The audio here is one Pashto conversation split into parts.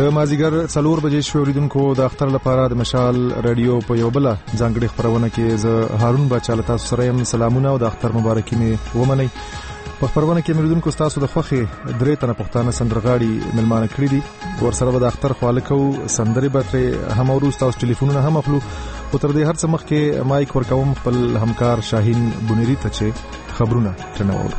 د مازیګر 4 بجې شو اوریدونکو د اختر لپاره د مشال رادیو په یو بل ځانګړي خبرونه کې زه هارون بچا له تاسو سره یم. سلامونه او د اختر مبارکي مې ومنئ. په خبرونه کې اوریدونکو تاسو د خوخي درې تنه پښتانه سندرغاړي ملمانه کړی دي. ورسره به د اختر خالکو سندري بتره هم اوروز تاسو ټلیفونونه هم اخلو. او تر دې هر څه مخکې مایک ورکوم خپل همکار شاهین بنيري ته چې خبرونه ترنور.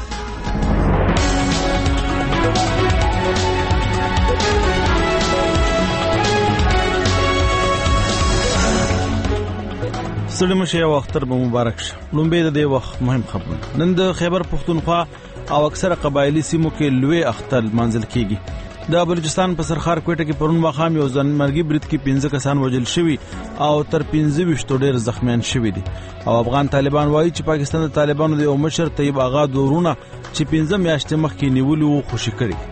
سلام شه او اختر به مبارک شه. لومبه د دې وخت مهم خبرونه. نن د خیبر پختونخوا او اکثره قبایلی سیمو کې لوی اختر منځل کیږي. د بلوچستان په سرخار کوټه کې پرون مخام یو ځنمرګي برید کې 15 کسان وژل شوي او تر 15 ډیر زخمیان شوي دي. او افغان طالبان وایي چې پاکستان د طالبانو د مشر طیب آغا دورونه چې 15 میاشتې مخکې نیولي وو خوشي کړي.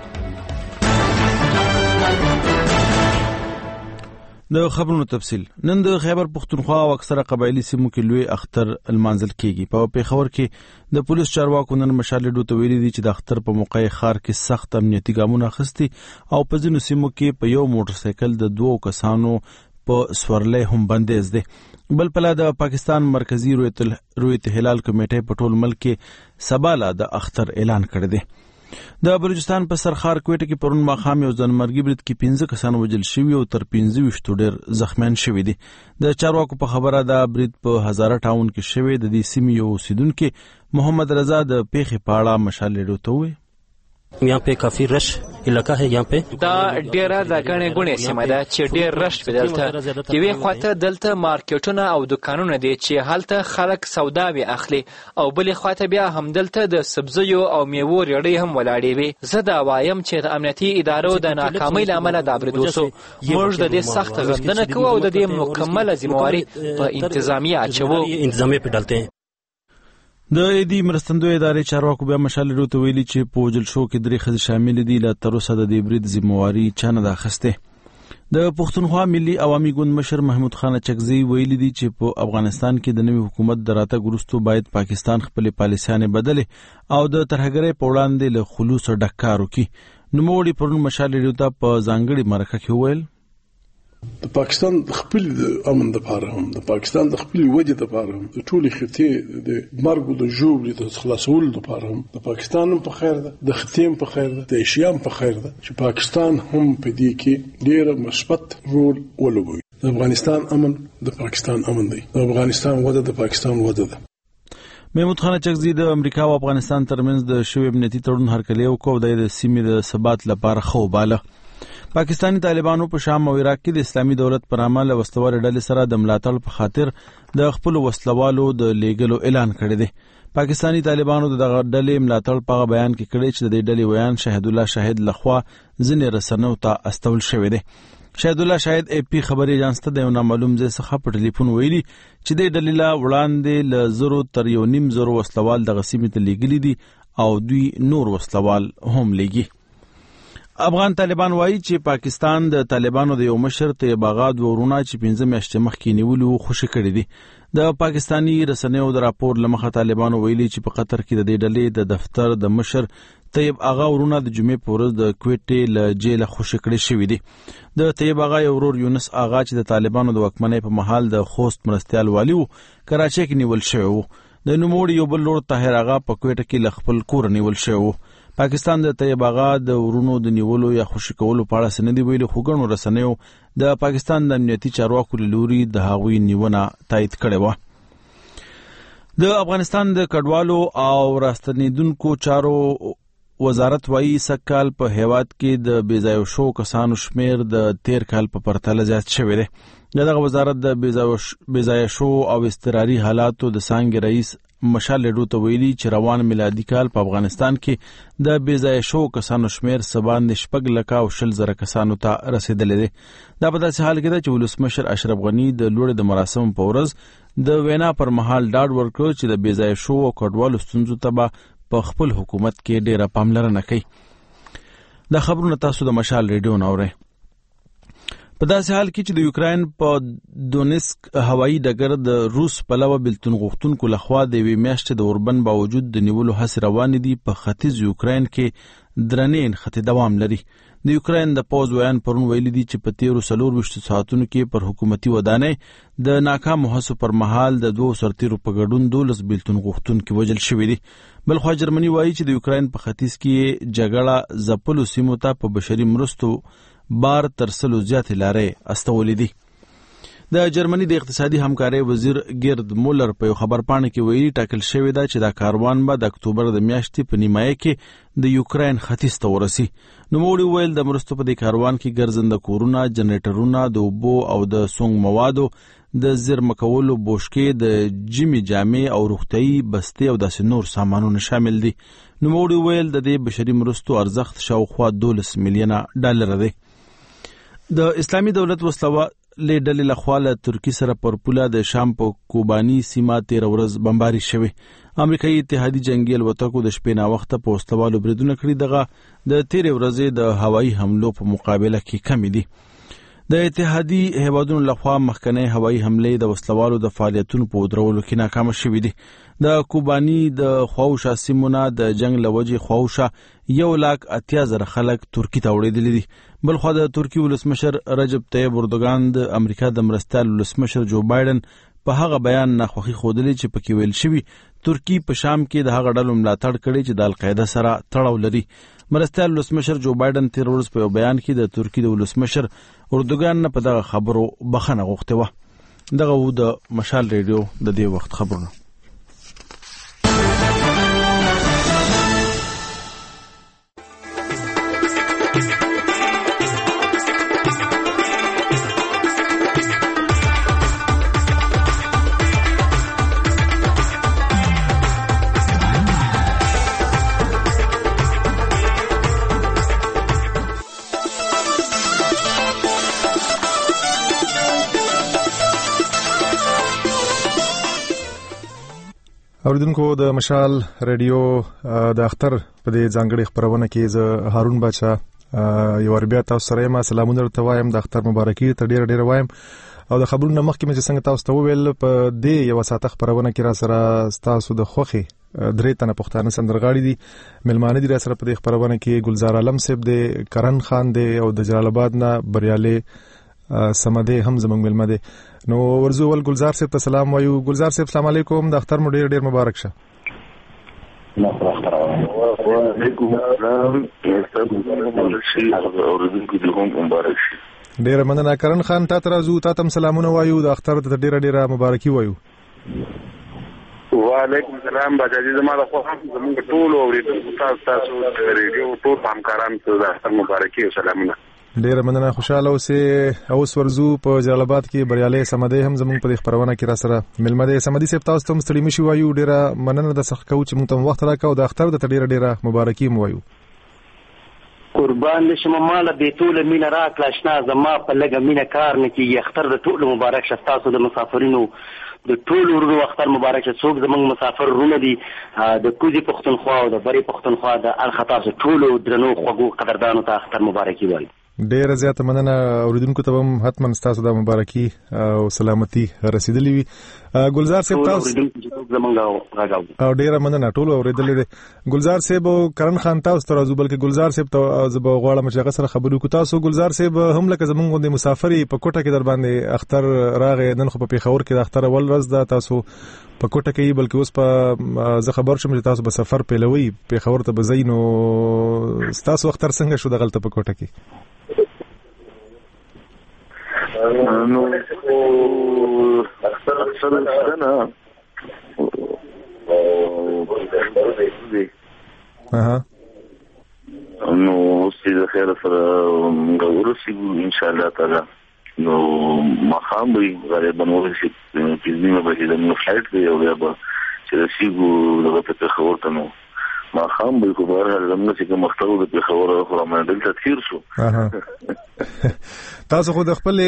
د خبرونو تفصیل. نن د خیبر پختونخوا او اکثره قبایلی سیمو کې لوی اختر المنزل کیږي. په پیښور کې د پولیس چارواکو نن مشال ډوته ویلي دي چې د اختر په موقع خار کې سخت امنیتي ګامونه اخیستي او په ځینو سیمو کې په یو موټر سایکل د 2 کسانو په سورلې هم بندیز دي. بل پلا د پاکستان مرکزی رویت هلال کمیټه په ټول ملک کې سباله د اختر اعلان کړی دی. د بلوچستان په سرخار کوټه کې پرون ماخام یو ځنمرګي برید کې 15 کسان وژل شوي او تر 15 ډیر زخمیان شوي دي. د چارواکو په خبره دا برید په هزاره ټاون کې شوی. د دې سیمې یو اوسیدونکو محمد رضا د پیښې په اړه مشال ډوته وی. यहाँ पे काफी रश इलाका है. यहाँ पे دا ډیره د غنې غونې سیمه ده چې ډیر رش بدلته دی. خواته دلته مارکیټونه او دکانونه دي چې هلته خلک سودا وی اخلي او بلې خواته بیا هم دلته د سبزیو او میوو ریړې هم ولاړې وي. زه دا وایم چې د امنیتي ادارو د ناکامۍ لامل دا برید وشو. موږ د دې سخت غندنه کوو او د دې مکمله ذمہواری په انتظامیه اچوو. انتظامیه په ډالته د ایدی مرستندوی ادارې چارواکو بیا مشال ډوته ویلي چې په وجل شو کې 3 خزې شامل دي. لا تر اوسه د دې برید ذمہواری چانه د اخسته. د پښتونخوا ملي عوامي ګوند مشر محمود خان چکزی ویلي دي چې په افغانستان کې د نوي حکومت دراتګ وروسته باید پاکستان خپل پالیسیانه بدله او د ترهګرۍ په وړاندې له خلوص ډکار وکړي. نوموړي پرون مشال ډوته په ځانګړي مرکه کې ویل د پاکستان خپل امن د پاره هم د پاکستان د خپل وجه د پاره هم د ټولي خطې د مرګ د جوړ د خلاصول د پاره هم د پاکستان په خیر ده د خطیم په خیر ده د ایشیام په خیر ده چې پاکستان هم په دې کې ډېر مثبت رول ولوبوي. د افغانستان امن د پاکستان امن دی. د افغانستان وده د پاکستان وده ده. محمود خان چکزی د امریکا او افغانستان ترمنځ د شوی امنیتي تړون هرکلی وکړ د سیمې د ثبات لپاره خو باله. پاکستانی طالبانو په شام او عراق کې د اسلامي دولت پر عمل وسلوال ډلې سره د ملاتړ په خاطر د خپل وسلوالو د لیګلو اعلان کړی دی. پاکستانی طالبانو د ډلې ملاتړ په بیان کې کړی چې د ډلې ویان شهید الله شاهد لخوا ځنې رسنیو ته استول شوی دی. شهید الله شاهد اے پی خبري اجانس ته د یو نامعلوم ځای څخه په ټلیفون ویلي چې د ډلې لا وړاندې ل 0 تر 1.5 وسلوال د غسیمې ته لیګلي دي او دوی نور وسلوال هم لیږي. افغان طالبان وایي چې پاکستان د طالبانو د یو مشر طیب آغا دورونه چې 15 میاشتې مخکې نیولي وو خوشي کړی دي. د پاکستانی رسنیو د راپور لمخه طالبانو ویلي چې په قطر کې د دې ډلې د دفتر د مشر طیب آغا ورونه د جمعې په ورځ د کوټې له جیل خوشي کړی شوی دي. د طیب آغا یو ورور یونس آغا چې د طالبانو د وکمنۍ په محل د خوست مرستيال والی وو کراچۍ کې نیول شوی وو. د نوموړي یو بل لور طاهر آغا په کوټه کې ل خپل کور نیول شوی وو. پاکستان د طیب آغا د ورونو د نیولو یا خوشی کولو په اړه سندې ویلي خو ګڼو رسنیو د پاکستان د امنیتي چارواکو لوري د هغوی نیونه تایید کړې و. د افغانستان د کډوالو او راستنیدونکو چارو وزارت وایي سکهال په هیواد کې د بیځایو شو کسانو شمیر د 13 کال په پرتله زیات شوی دی. دغه وزارت د بیځایو شو او اضطراري حالاتو د څنګه رئیس مشال ډوته ویلي چې روان میلادي کال په افغانستان کې د بیځایه شو کسانو شمیر 7 لک او 20,000 کسانو ته رسیدلې دي. دا په داسې حال کې ده چې ولسمشر اشرف غنی د لوړې د مراسم په ورځ د وینا پر مهال ډاډ ورکړ چې د بیځایه شو او کډوالو ستونزو ته په خپل حکومت کې ډیره پاملرنه کوي. دا خبرونه تاسو د مشال ریډیو نورئ. په داسې حال کې چې د یوکرين په دونیسک هوایي ډګر د روس پلوه بلتون غوښتونکو لخوا د یوې میاشتې د اوربند باوجود د نیولو هڅې روانې دي. په ختیځ یوکرين کې درنې نښتې دوام لري. د یوکرين د پوز ویان پرون ویلي دي چې په 13 ساعتونو کې پر حکومتي ودانۍ د ناکام هڅو پر مهال د 2 سرتیرو په ګډون 12 بیلتون غوښتونکي وژل شوي دي. بلخوا جرمني وایي چې د یوکرين په ختیځ کې جګړه ځپلو سیمو ته په بشري مرستو بار تر 100 زیاتې لارې استولې دي. د جرمني د اقتصادي همکارۍ وزیر ګرد مولر په خبر پاڼه کې ویلي ټاکل شوی دا چې دا کاروان به د اکتوبر د میاشتې په نیمایي کې د یوکرين ختیځ ته ورسي. نوموړي ویل د مرستو په دې کاروان کې ګرځنده کورونه، جنریټرونه، د اوبو او د سونګ موادو، د زیرمه کولو بوشکې، د جیمي جامې او روغتیايي بستې او داسې نور سامانونه شامل دي. نوموړي ویل د دې بشري مرستو ارزښت شاوخوا $12 میلیونه دی. د اسلامي دولت وسلوال ډلې لخوا له ترکی سره پر پوله د شام په کوبانی سیمه 13 ورځ بمباري شوه. امریکایي اتحادي جنگي الوتکو د شپې نا وخته په وسلوالو بریدونه کړی. دغه د 13 ورځې د هوایي حملو په مقابله کې کم دي. د اتحادي هیوادونو لخوا مخکنی هوایي حملې د وسلوالو د فعالیتونو په درولو کې ناکام شوې دي. د کوبانی د خواوشا سیمونه د جنگ لوجې خواوشا 180,000 خلک ترکی ته وړېدلي دي. بلخوا د ترکی ولسمشر رجب طیب اردوغان د امریکا د مرستیال ولسمشر جو بایدن په هغه بیان ناخوښي ښودلې چې پکې ویل شوی ترکی په شام کې د هغه ډلو ملاتړ کړي چې د القاعده سره تړاو لري. مرستیال ولسمشر جو بایدن 13 ورځې په بیان کې د ترکی د ولسمشر اردوغان نه په دغه خبرو بخښنه غوښته و. دغه و د مشال ریډیو د دې وخت خبرونه. اوریدونکو د مشال ریډیو د اختر په دې ځانګړي خبرونه کې زه هارون بچا یو وربیا تاسو سره ما سلامونه ورته وایم. د اختر مبارکي ته ډیر وایم او د خبرونو مخکې مې څنګه تاسو ته وویل په دې یو ساعته خبرونه کې را سره تاسو د خوخي 3 تنه پښتانه سندرغاړي دي ملمانه دي را سره په دې خبرونه کې ګلزار عالم صاحب دی، کرن خان دی او د جلال آباد نه بریاله سمده هم زمنګ ملمه دي. نو ورزو ول ګلزار صاحب ته سلام وایو. ګلزار صاحب السلام علیکم، د اختر مو ډیر مبارک شه. ډیر مننه. کرن خان تا ترازو تا تم سلامونه وایو، د اختر ته ډیر مبارکي وایو. وعلیکم السلام باجی زما د خو هم زموږ ټول اوریدونکو تاسو ریډیو ټول همکارانو ته د اختر مبارکي او سلامونه. ډیر مننه. خوشاله اوس ورزو په جلال آباد کې بریاله سمده هم زموږ په خبرونه کې را سره ملمه ده. سمدي صاحب تاسو ته مستړي مشي وایو، ډیر مننه د سخت کوچ مونږ ته وخت راکاو د اختر د ډیر مبارکي مو وایو. قربان نشم مال به ټول مين راکلا شنا زما په لګه مين کار نه کیږي. اختر د ټول مبارک شه تاسو د مسافرینو د ټول ورونو اختر مبارک شه. څوک زمونږ مسافر رونه دي د کوزي پښتونخوا او د بری پښتونخوا د الخطاب ټول درنو خوګو قدردانو ته اختر مبارکي وایي. ډیر زیاته مننه. اوریدونکو ته هم حتما تاسو د مبارکي او سلامتی رسیدلی وي. ګلزار صاحب تاسو او ډیر مننه ټول اوریدلې دي. ګلزار صاحب او کرن خان تاسو ته راځو، بلکې ګلزار صاحب ته زب غواړم چې هغه سره خبرو کو. تاسو ګلزار صاحب هم لکه زمونږ د مسافری په کوټه کې در باندې اختر راغې نن خو په پیښور کې د اختر اول ورځ ده تاسو په کوټه کې، بلکې اوس په زه خبر شوم چې تاسو به سفر پیلوي پیښور ته بزینو. تاسو اختر څنګه شو د غلطه په کوټه کې؟ نو اکثر سره نو سید خیر سره ورسېږو ان شاء الله تعالی. نو مخام به غالبا ورسې پنځمه بجې د موږ فلایټ دی او بیا به چې رسېږو دغه ته پېښور ته. نو مخام به خو بهرحال زموږ چې کوم مختلو د پېښور خو رامنه دلته تیر شو. تاسو خو د خپل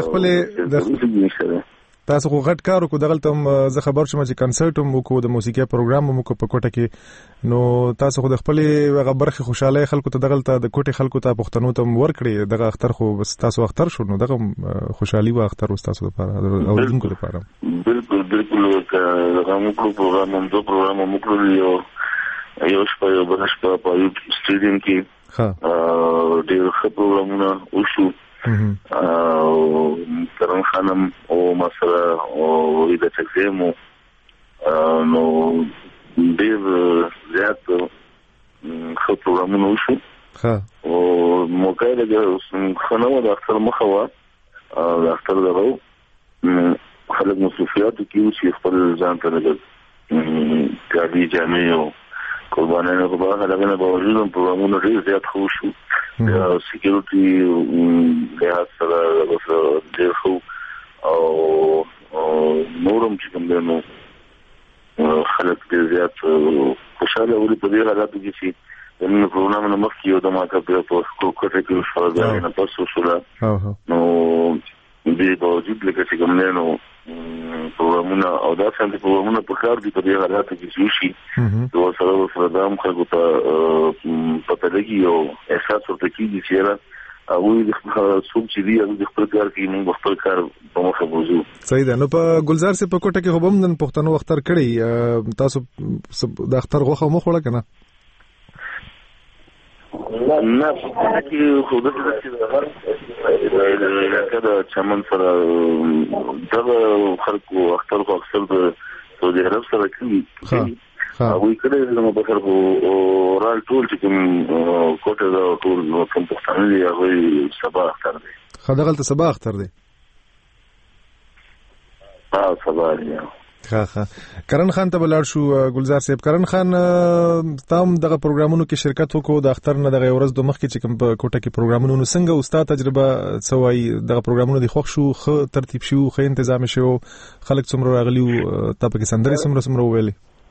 تاسو خو غټ کار وکړو دغلته زه خبر شوم چې کنسرت هم وکړو د موسیقي پروګرام هم وکړو په کوټه کې. نو تاسو خو د خپل هغه برخه خوشاله خلکو ته دغلته د کوټه خلکو ته پښتنو ته ورکړي. دغه اختر خو بس تاسو اختر شو نو دغه خوشحالي و اختر تاسو لپاره او دونکو لپاره. بالکل دغه موږ پروګرام هم دو پروګرام هم وکړو یو شپه یو بل شپه په یو سټیډیم کې ډېر ښه پروګرامونه وشو او کرن خانم او مسله او د تقسیمو نو ډېر زیات ښه پروګرامونه وشو او موقع د خنو د اختر مخوا د اختر دغه خلک مصروفیات کې چې خپل ځان ته لګل کاري جامې او قربانانه په هغه لګنه باوجود پروګرامونه ډېر زیات خو شو سکیورټي له سره ډېر خو او نورم چې کوم نو خلک ډېر زیات خوشاله ولې په دې حالاتو کې چې نن پروګرامونه مخکې یو د ماته په کوټه کې شو دا نه تاسو شو نو دې باوجود لکه چې کوم نو پروګرامونه او دا څنګه پروګرامونه په کار دي په دې حالاتو کې شي نو سره د هم خلکو ته پته لګي او احساس ورته کیږي چې او د څوک چې دی د خپل کار کې موږ خپل کار په مخه بوزو. صحیح ده. نو په ګلزار سي په کوټه کې هم نن پښتنو اختر کړی تاسو د اختر غوښه مخ وړه کنه؟ نه چې خو د دې چې دا چمن سره دا خلکو اختر خو اکثر د سعودي عرب سره کوي او کله نو په سر او رال ټول چې کوم کوټه دا ټول کوم پښتانه دی هغه سبا اختر دی. خدغلت سبا اختر دی. سبا دی. کرن خان ته بلار شو ګلزار صاحب. کرن خان تام دغه پروګرامونو کې شرکت وکړو د اختر نه دغه ورځ د مخ کې چې کوم کوټه کې پروګرامونو څنګه استاد تجربه سوای دغه پروګرامونو د خوښ شو خو ترتیب شو خو تنظیم شو خلک څومره راغلي ته په کې سندري څومره ویلي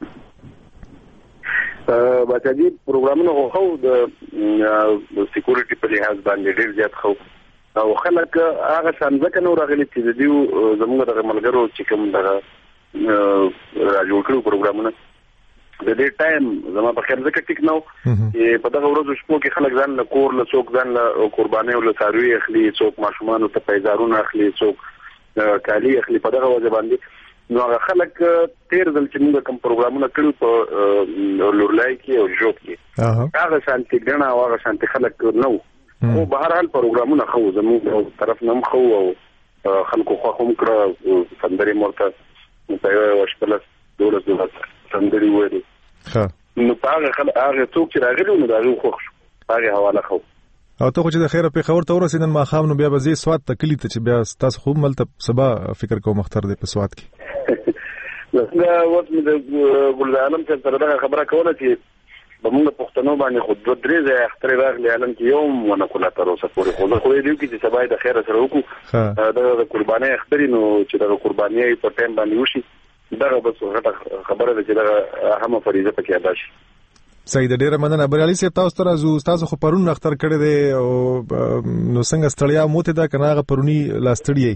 باندې پروګرامونه خو د سکیورټي په لحاظ باندې ډېر زیات خو او خلک هغه څنګه نو راغلي چې د زموږ د ملګرو چې کوم دغه راجو کړو پروګرامونه د دې ټایم زما په خیر ځکه ټیک نو چې په دغه ورځو شپو کې خلک ځان له کور له څوک ځان له قرباني او له ساروي اخلي څوک ماشومان ته پیزارونه اخلي څوک کالی اخلي په دغه وجه باندې نو هغه خلک تیر ځل چې موږ کوم پروګرامونه کړو په لورلای کې او جوب کې هغه شانتي ګڼه او هغه شانتي خلک نو خو به هر حال پروګرامونه خو زموږ طرف نه خو او خلکو خو هم کړه سندري مرته په یو وشپله دولت سندري وایي نو هغه څوک چې راغلي نو دا یو خوښ هغه حواله خو او ته خو چې د خیره په خبر ته ورسېدن ما خام نو بیا به زی سواد تکلی ته چې بیا تاسو خو ملته سبا فکر کوم مختار دی په سواد کې دا وخت مې د ګل عالم څخه دغه خبره کوله چې موږ پښتنو باندې خود د درې ځای اختر راغلی عالم کې یو ونه کوله تر اوسه پورې خو خو دې کې چې سبا د خیره سره وکړو د قرباني اختري نو چې د قرباني په ټیم باندې وشي دغه بس خبره ده چې دا اهمه فریضه پکې ادا شي. صحیح ده. ډیره مننه بریالي صاحب. تاسو تر تاسو خو پرون اختر کړی دی او نو څنګه ستړیا موته دا کنه هغه پرونی لاستړی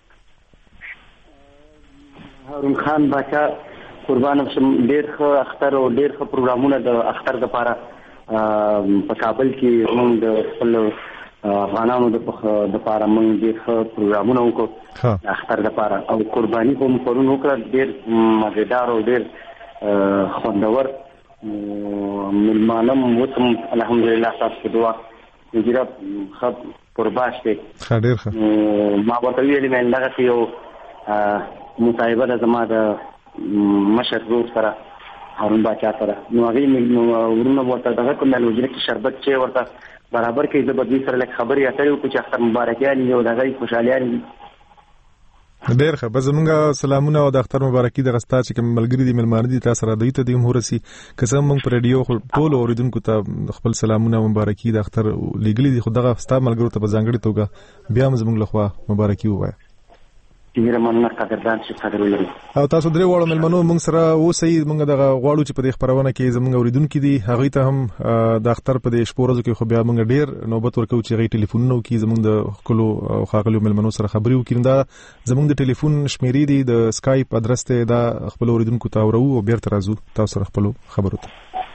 هارون خان باچا قربان شم ډیر ښه اختر او ډیر ښه پروګرامونه د اختر لپاره په کابل کې موږ د خپل افغانانو د لپاره موږ ډیر ښه پروګرامونه وکړو اختر لپاره او قرباني هم پرون وکړه ډیر مزیدار او ډیر خوندور ملمانم وتم الحمدلله تاسو دعا دغه خب قرباش دی خیر ښه ما ورته ویلې مې دغه یو مصاحبه د زما د مشر روح سره هارون باچا سره نو هغه ورونه ورته دغه کوم لوجره کې شربت چې ورته برابر کې د بدوی سره لک خبري اترې او چې اختر مبارکیان یو دغه خوشالیان ډیر ښه. بس زمونږ سلامونه او د اختر مبارکي د غستا چې کوم ملګری دي ملمانه دي تاسو را دوی ته د مهورسي قسم موږ په رادیو ټول اوریدونکو ته خپل سلامونه مبارکي د اختر لګلې دي خو دغه غستا ملګرو ته په ځانګړي توګه بیا زمونږ لخوا مبارکي ووایي. ډیره مننه قدردان چې قدر ولري. او تاسو درې وړو ملمنو موږ سره اوسئ. موږ دغه غواړو چې په دې خبرونه کې زموږ اوریدونکو دي هغه ته هم د اختر په دې شپو ورځو کې خو بیا موږ ډیر نوبت ورکو چې غي ټلیفونونه وکړي زموږ د خپل خاغلو ملمنو سره خبري وکړي. دا زموږ د ټلیفون شمیرې دي د اسکایپ ادرس ته دا خپل اوریدونکو ته ورو او بیرته راځو تاسو سره خپل خبرو ته.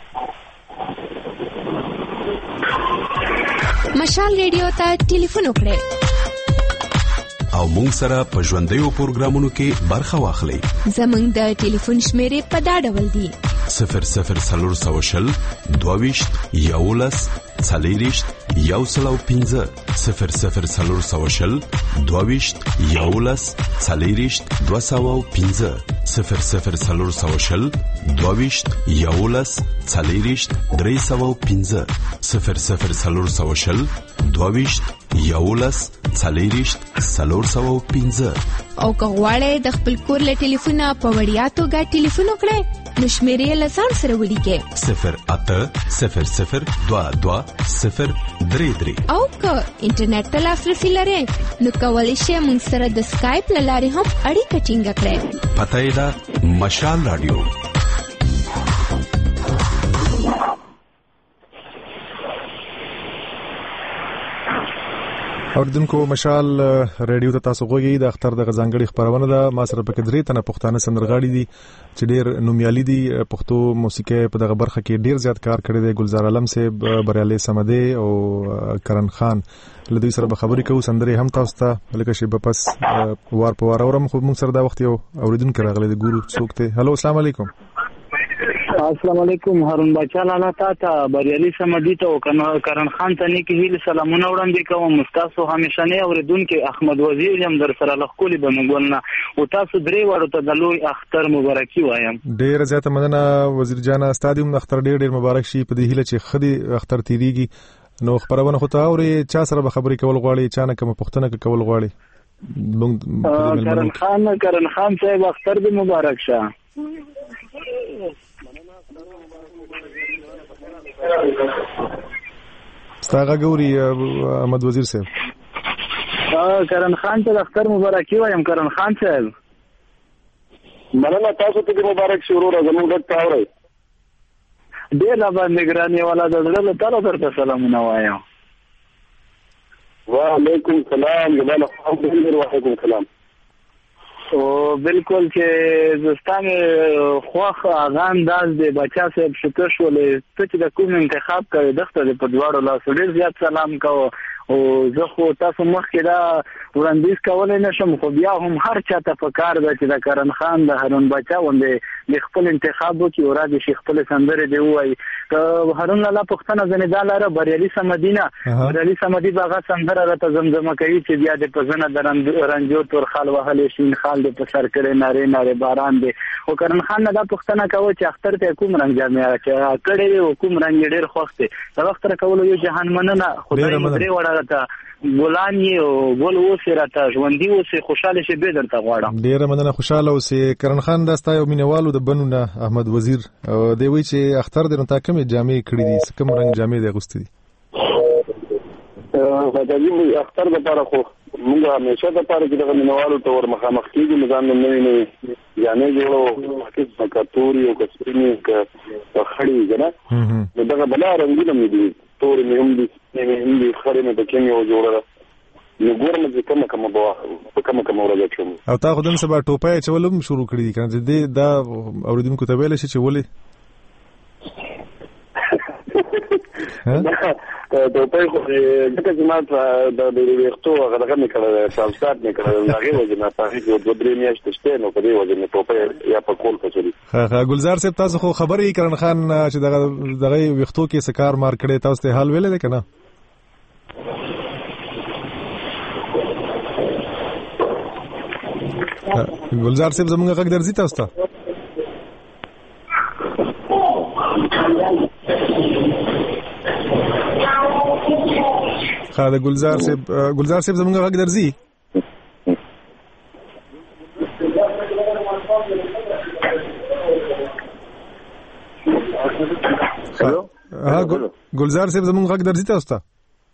مشال ریډیو ته ټلیفون وکړئ او مونږ سره په ژوندیو پروګرامونو کې برخه واخلئ. زمونږ د ټلیفون شمیرې په دا ډول دي 00 22 11 صلیریشت 115 00420 11 صلیریشت 215 00420 12 صلیریشت 315 00420 12 صلیریشت 315 او که غواړئ د خپل کور له ټلیفونه په وړیا توګه ټلیفون وکړئ نو شمیرې له ځان سره ولیکئ 08002203 او که انټرنیټ ته لاسرسي لرئ نو کولی شئ موږ سره د سکایپ له لارې هم اړیکه ټینګه کړئ. پته یې ده مشال رادیو. اوردونکو مشال رادیو ته تاسو غوږی د اختر د غزانګړي خبرونه ده. ما سره پکې درې تنه پښتانه سندرغاړي دي چې ډېر نومیالي دي پښتو موسیقي په دغه برخه کې ډېر زیات کار کړی دی. ګلزار عالم صاحب، بریالي سمدي او کرن خان له دوی سره به خبرې کوو. سندرې هم تاسو ته لکه شی په پس وار په وار اورم. خو موږ سره دا وخت یو اوریدونکو راغلی دی. ګورو څوک ته. هلو السلام علیکم. السلام علیکم. هارون بچا لاله تا بریالي سمدي ته او کرن خان ته نیکی هیله سلامونه وړاندې کوم. تاسو همیشنه اوریدونکو احمد وزیر هم در سره لخولي بنګولنا او تاسو درې وړو ته د لوی اختر مبارکي وایم. ډیر زیاته مننه وزیر جان. استادیوم اختر ډیر مبارک شي. په دې هیله چې خدي اختر تیریږي. نو خبرونه خو ته اوري چا سره به خبرې کول غواړي، چا نه کوم پښتنه کول غواړي. کرن خان صاحب اختر دې مبارک شه. ستاغه ګوري احمد وزیر صاحب. کرن خان ته اختر مبارکي وایم. کرن خان صاحب مننه. تاسو ته مبارک شي ورور. زموږ د تاوري ډیر باندې ګراني والا د زړه له تاسو درته سلامونه وایم. وعلیکم السلام. جناب وعلیکم السلام. او بالکل چې زستانه خوخ اغان داز دی بچا صاحب شکر شولې ته چې د کوم انتخاب کوي دغه په دواړو لاس ډیر زیات سلام کوو. او زه خو تاسو مخکې دا وړاندیز کولای نشم، خو بیا هم هر چاته په کار ده چې د کرن خان د هارون بچا باندې د خپل انتخاب وکړي او را دي شي خپل سندره دی وایي. هارون لاله پښتنه زنیداله بریالي سمدینه بریالي سمدي باغه سندره راته زمزمه کوي چې بیا د پزنه درنجو تور خال وهلې شین خال د په سر کړي ناره ناره باران دی. او کرن خان نه دا پښتنه کوي چې اختر ته کوم رنگ جامې کړي او کوم رنگ ډیر خوښ دی. دا وخت را کول یو جهان مننه خدای مدري وړه راته ګلان او ګل اوسه راته ژوندۍ اوسه خوشاله شي به درته غواړم. ډیر مننه خوشاله اوسه. کرن خان دا ستایو مینوالو د بنونه احمد وزیر دی وی چې اختر د نتا کوم جامې کړې دي، کوم رنگ جامې دی غوستې دي. فدایم اختر د لپاره خو موږ همیشه د لپاره چې د مینوالو ته ور مخامخ کیږو. نظام نوې یعنی جوړو کیسه کاتوري او کسرینی ک خړی کنه دغه بل رنگونه مې دي تور مې هم دي خړې مې د کیمیا جوړه نو ګورم چې کومه ورځ کوم. او تا خدای سبا ټوپای چولم شروع کړی دي کنه دې دا اوریدونکو ته ویل شي چې ولې ټوپای خو دغه جماعت د ویختو هغه نه کړل سالسات نه کړل هغه وجه نه پاره چې د درې میاشتې شته نو په دې وجه نه ټوپای یا په کول کچري. ګلزار صاحب تاسو خو خبرې کرن خان چې دغه ویختو کې سکار مار کړي تاسو ته حال ویل کنه؟ ګلزار صاحب زموږ غږ درځي تاسو ته؟ خاله ګلزار صاحب زموږ غږ درځي؟ ګلزار صاحب زموږ غږ درځي تاسو ته؟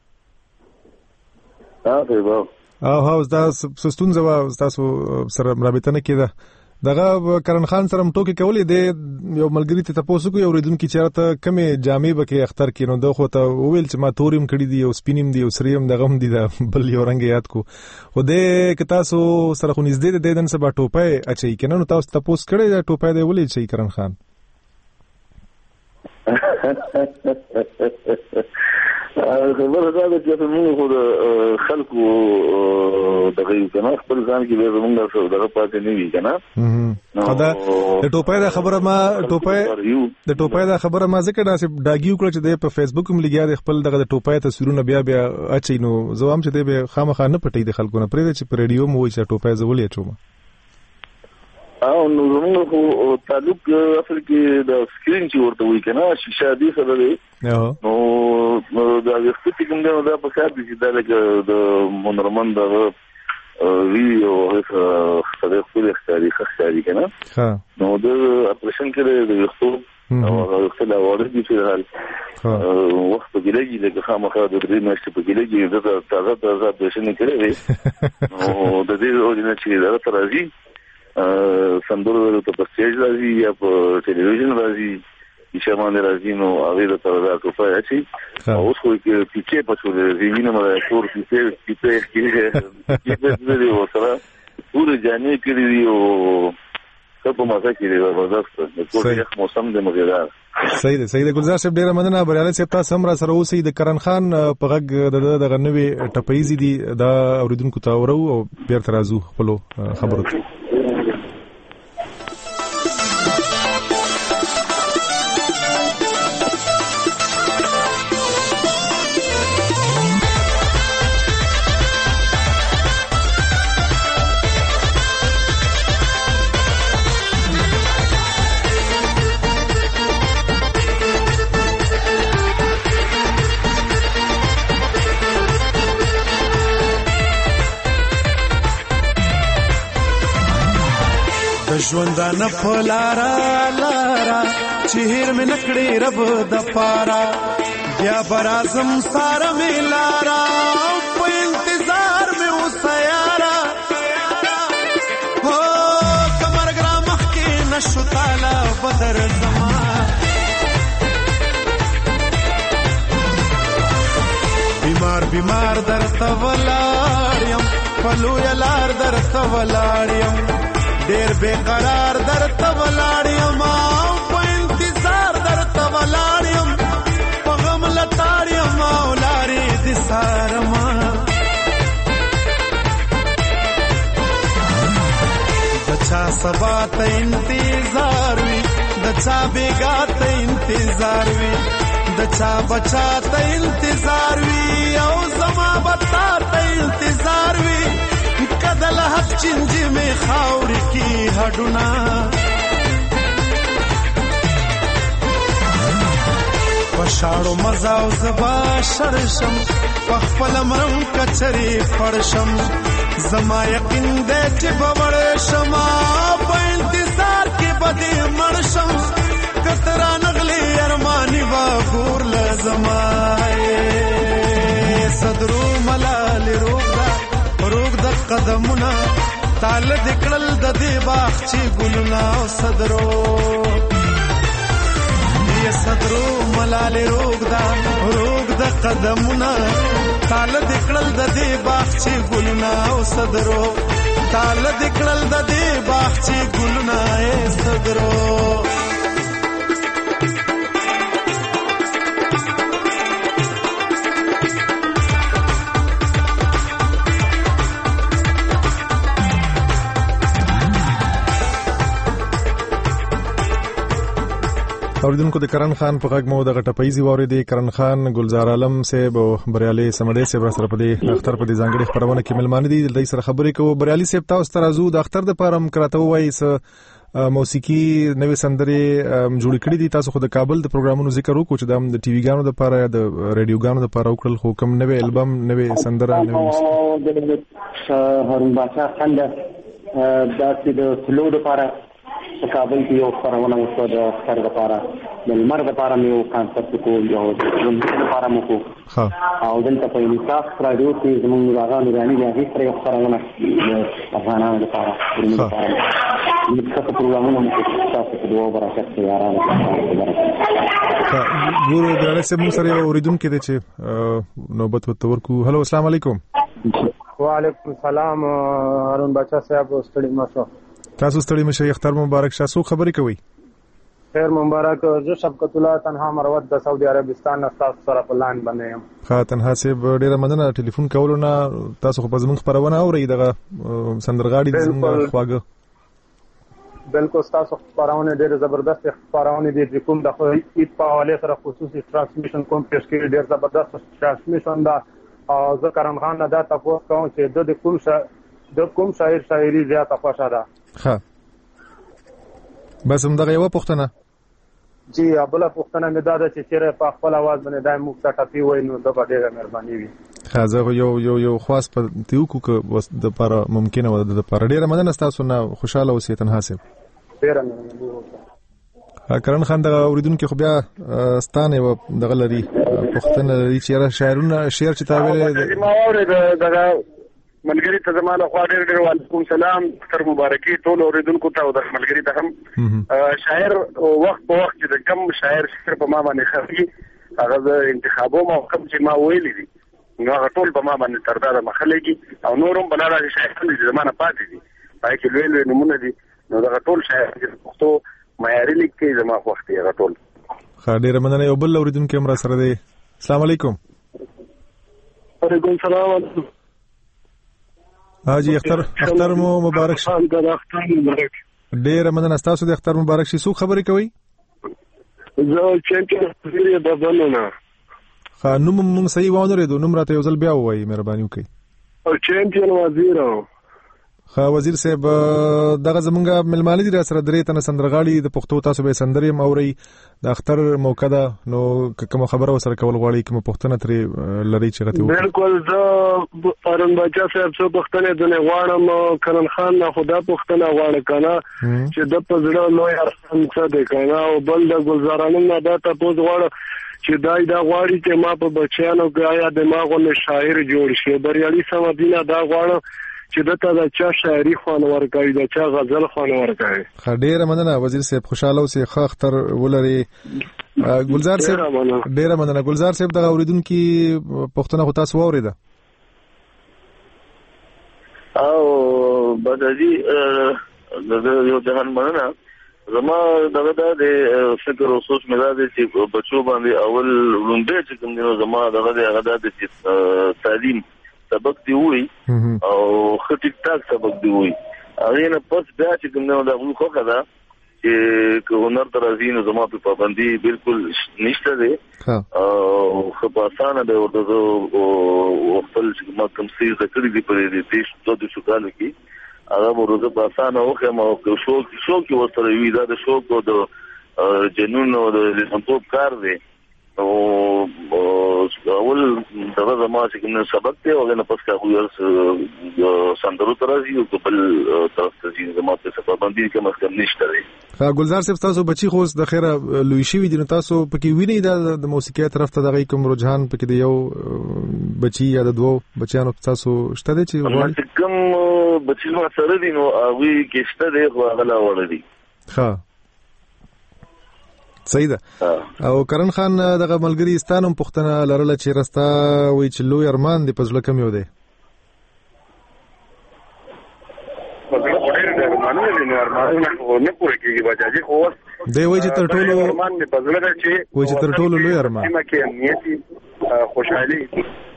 ها تاسو ستونزه تاسو سره رابطه نه کیده. دغه کرن خان سره ټوکی کولې د یو ملګری ته تاسو کو یو ریدونکو چیرته کمه جامې بکې اختر کینو د خو ته ویل چې ما توریم کړی دی او سپینیم دی او سریم دغه هم دی بل یو رنگ یاد کو خو د ک تاسو سره خو نږدې د دن سبا ټوپای اچي کنه نو تاسو تاسو کړی دا ټوپای دی ولې چې کرن خان خبره دا ده چې موږ خو د خلکو دغه کنه خپل ځان کې به موږ دغه پاتې نه وي کنه دا د ټوپای دا خبره ما ټوپای دا خبره ما ځکه ناسب داګیو کړ چې په فیسبوک هم لګیا د خپل دغه ټوپای تصویرونه بیا اچي نو زوام چې به خامخا نه پټي د خلکو نه پرې چې په ریډیو مو وایي چې ټوپای زولې چوم او نو زموږ خو تعلق اصل کې د سکرین چې ورته وایي کنه شیشه دې سره دی نو دا وخت چې کوم دا په کار دي چې دا لکه د مونرمن دا ویډیو هغه سره خپل اختیاري کنه نو د اپریشن کې د وختو او خپل اوري چې حال وخت په لګي د خامخا د درې میاشتې په لګي د تازه اپریشن کړی نو د دې اورینه چې دا ترازی سندرو ته په سټیج راځي یا په ټلویزیون راځي چې باندې راځي نو هغه د ترازا ټوپای اچي اوس خو کې پیچې پښو دې وینم ما تور پیچې کې دې وسره پوره جانې کړی دی او څه مزه کړی و زړه د کوټه موسم د مغیرار صحیح ده ګلزار صاحب ډیره مننه بریالي صاحب تاسو هم را سره اوسئ د کرن خان په غږ د غنوي ټپایزي دي دا اوریدونکو ته اورو او بیرته راځو خپل خبرو ژوندانه پلارا لارا چهیر می نکړي رب د پارا بیا برازم سار می لارا په انتظار می وسیارا هو کمر ګرام کې نشو تعالی بدر زما بیمار درته ولاړم پلو یلار درته ولاړم ډېر بے قرار درته ولاړم په انتظار درته ولاړم په غم لټاړم او لارې دې سارما د چا سبا ته انتظار وي د چا بیګا ته انتظار وي د چا بچا ته انتظار وي او زما بتا ته انتظار وي کدل حق چنجي میں خاور کی ہڈنا پشاړو مزا او زبا شرشم پخپل مرم کچري فرشم زما یقین دې چې بوړ شما په انتظار کې بدې مرشم کترا نغلی ارمانی وا ګور لزمای صدرو ملال روغ د قدمونه تعال دکړل د دې باغچې ګلونه او صدرو یې صدرو ملال روغ د قدمونه تعال دکړل د دې باغچې ګلونه او صدرو تعال دکړل د دې باغچې ګلونه ای صدرو اوریدونکو د کرن خان په غږ مو د غټپایزي واردې کرن خان ګلزار عالم صاحب او بریالي سمدي صاحب سره په دې اختر په دې ځانګړي خبرونه کې ملمانه دي د سره خبرې کوو بریالي صاحب تاسو ترازو د اختر د پارم کراته وایي س موسیقي نوې سندري جوړ کړې دي تاسو خو د کابل د پروګرامونو ذکر وکړو چې د ټي وي ګانو د لپاره د رادیو ګانو د لپاره وکړل خو کوم نوې البم نوې سندره نوې هارون بادشاہ خان د د سلو د لپاره په کابل کې یو خبرونه وشو د اختر لپاره د لمر لپاره یو کانسرت کوو یو د لپاره مو کوو او دلته په انصاف رادیو کې زموږ راغلي راني د هغې سره یو خبرونه افغانانو لپاره مختلف پروګرامونه مو کوو تاسو په دعا برکت کې یارانو ګورو د رسې مون سره اوریدونکو د چې نوبت ورکو هلو السلام علیکم وعلیکم السلام هارون بادشاہ صاحب ستړي ماشو تاسو ستړي مشه اختر مبارک شه سو خبرې کوي خیر مبارک. زه شفقت الله تنها مروت د سعودي عربستان نه تاسو سره په لاین باندې یم. ښه تنها صاحب ډیره مننه ټلیفون کولو نه. تاسو خو په زموږ خبرونه اورئ دغه سندرغاړي زموږ خواږه. بالکل تاسو خبرونه ډیره زبردست خبرونه دي چې کوم د عید په حواله سره خصوصي ترانسمیشن کوم پیش کړي ډیر زبردست ترانسمیشن دا. زه کرم خان نه دا تاسو کوم چې د کوم شاعر شاعري زیاته خوښه ده. ښه بس همدغه یوه پوښتنه جی بله پوښتنه مې دا ده چې چېرې په خپل اواز باندې دا موږ ته ټپي وایي نو دا به ډېره مهرباني وي. ښه زه یو خواست په دې وکړو که دپاره ممکنه وه د دپاره. ډېره مننه ستاسو نه. خوشحاله اوسئ تنها صاحب. ډېره مننه اوسه. کرن خان دغه اورېدونکي خو بیا ستا نه یوه دغه لري پوښتنه لري چې یاره شعر چې تا ویلی ما واورېد دغه ملګری ته زما له خوا ډېر وعلیکم سلام اختر مبارکي ټول اوریدونکو ته او د ملګری ته هم. شاعر وخت په وخت چې د کم شاعر په ما باندې خفي هغه د انتخابوم او کوم چې ما ویلي دي نو هغه ټول په ما باندې ترداده مخلېږي او نور هم بلا راځي شاعران چې زمانه پاتې دي پای کې لوی نمونه دي نو دغه ټول شاعر چې پښتو معیاري لیک کوي زما خوښ دي هغه ټول. ښه ډېره مننه. یو بل اوریدونکی هم را سره دی. السلام علیکم. وعلیکم السلام. حاجی اختر مو مبارک شه. ډېره مننه ستاسو د اختر مبارک شي. څوک خبرې کوي؟ زه چمپیون وزیر د بلونه. ښه نوم مونږ صحیح واورېدو. نوم راته یو ځل بیا ووایي مهرباني وکړئ. چمپیون وزیر. ښه وزیر صاحب دغه زمونږ مېلمانه دي را سره درې تنه سندرغاړي د پښتو. تاسو به یې سندرې هم اورئ. د اختر موقع ده نو که کومه خبره ورسره کول غواړئ کومه پوښتنه ترې لرئ چې هغه ترې وکړئ. بالکل زه پرون باچا صاحب څو پوښتنې ځنې غواړم. کرن خان نه خو دا پوښتنه غواړه که نه چې د په زړه لوی ارمان څه دی که نه او بل د ګلزارانو نه دا تپوس غواړه چې دا غواړي چې ما په بچیانو کې آیا د ما غوندې شاعر جوړ شي. بریالي سمدینه دا غواړم چې دته د چا شاعري خوان ورکوي د چا غزل خوان ورکوي. ښه ډېره مننه وزیر صاحب. خوشحاله اوسئ. ښه اختر ولرئ. ګلزار صاحب ډېره مننه. ګلزار صاحب دغه اورېدونکي پوښتنه خو تاسو واورېده. او بدجی دغه یو ځهان مننه. زما دغه د فکر او سوچ مې دا دی چې بچو باندې اول لومبه چې کوم دینو زما دغه هغه د تعلیم سبق دی وي او خټیک ټاک سبق دی وي. هغه نه پس بیا چې کوم نه دا خو کړه چې هنر درازي نو زما په پابندي بالکل نشته دی او خو په اسانه به ورته او خپل ما کوم څه ذکر دی په دې تاسو د شکانو کې هغه ورته په اسانه او خو ما شوق ورته وی دا د شوق او د جنون او د لسانتوب کار دی او اول دغه زما چې کوم سبق دی او نه پس کاغو سندرو ترازی او بل طرف ته چې زما په سبب باندې کوم کم نشته دی. ګلزار صاحب تاسو بچی خو د خیره لوی شي دي نو تاسو پکې وینئ د موسیقي طرف ته دغه کوم رجحان پکې دی یو بچی یا د دوه بچیانو تاسو شته دي چې غواړي کوم بچی ما سره دي نو هغه کې شته دی خو هغه لا وړ دي. ښه صحیح ده. او کرن خان دغه ملګری ستانم پوښتنه لرله چې راستا وی چې لوی ارمان دی په ځل کم یو دی. دی وی چې تر ټولو لوی ارمان خوشحالي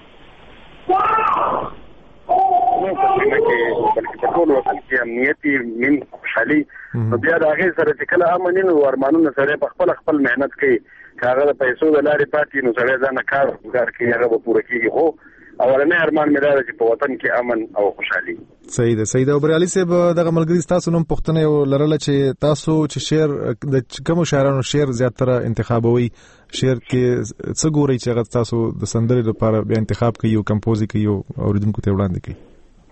نو په کې بلکې په ټول وطن کې امنیتي من خوشحالي بیا د هغه سره چې کله امنین او ارمانونه سره په خپل مهنت کوي هغه د پیسو د لارې پاتې نو سره ځان کار کوي هغه به پوره کیږي. خو اولنې ارمان مې دا چې په وطن کې امن او خوشحالي. صحیح ده. او بریالي صاحب دغه ملګری تاسو نوم پوښتنه یو لرله چې تاسو چې شعر د کوم شاعرانو شعر زیاتره انتخابوي شعر کې څه ګورئ چې هغه تاسو د سندرې لپاره بیا انتخاب کوي او کمپوز کوي او اوریدونکو ته وړاندې کوي.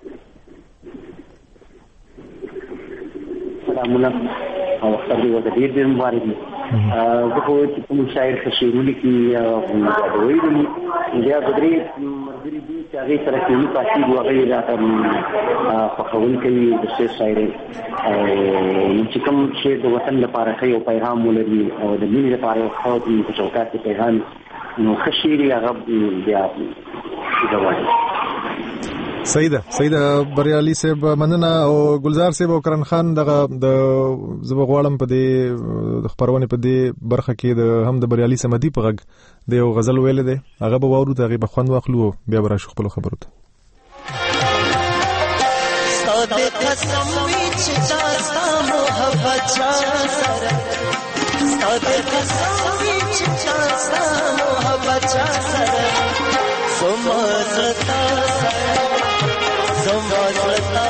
سلامونه او خبرې وکړې ډېر مبارک دي. زه خو چې کوم شاعر ښه شعرونه کوي او ویلي بیا بدري مرګري دي چې هغې سره کوي پاتې دي هغې راته خوښوونکی د شعر شاعر چې کوم شعر د وطن لپاره ښه یو پیغام ولري او د مینې لپاره یو ښه په چوکاټ کې پیغام نو ښه شعر یې هغه بیا صحیح ده بریالي صاحب مننه او ګلزار صاحب او کرن خان دغه د زبغ غواړم په دې خبرونه په دې برخه کې د هم د بریالي سمدي په غږ د یو غزل ویل دی هغه به وورو ته هغه بخوند واخلو بیا به راشو خپل خبرو ته ساده قسم وی چې تاسو محبت سره ساده قسم وی چې تاسو محبت سره سمزتا سمزتا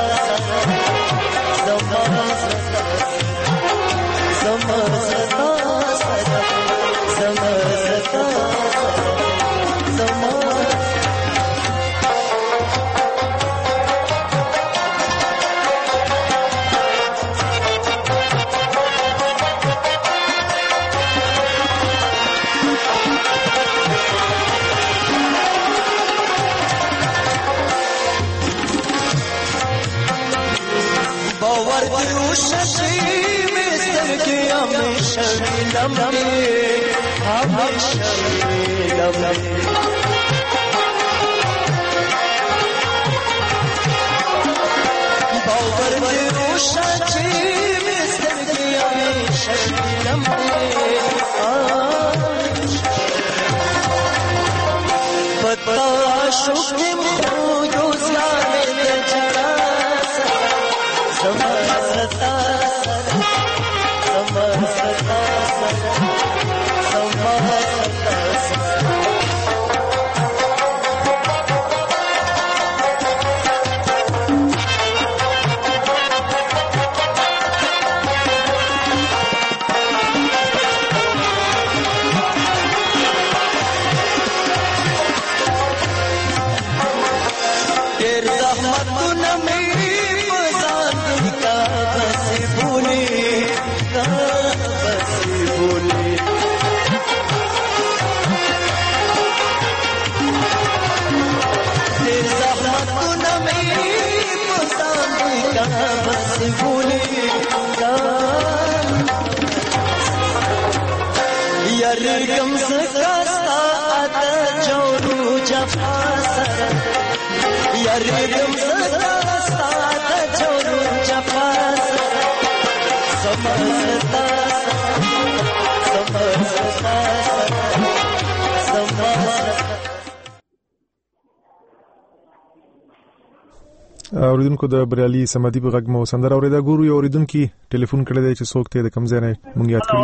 اوریدونکو د بریالي سمدي په غږ مو سندره اوریدا ګورو یو اوریدونکو ټلیفون کړی دی چې څوک ته د کم ځای نه مونږ یاد کړو.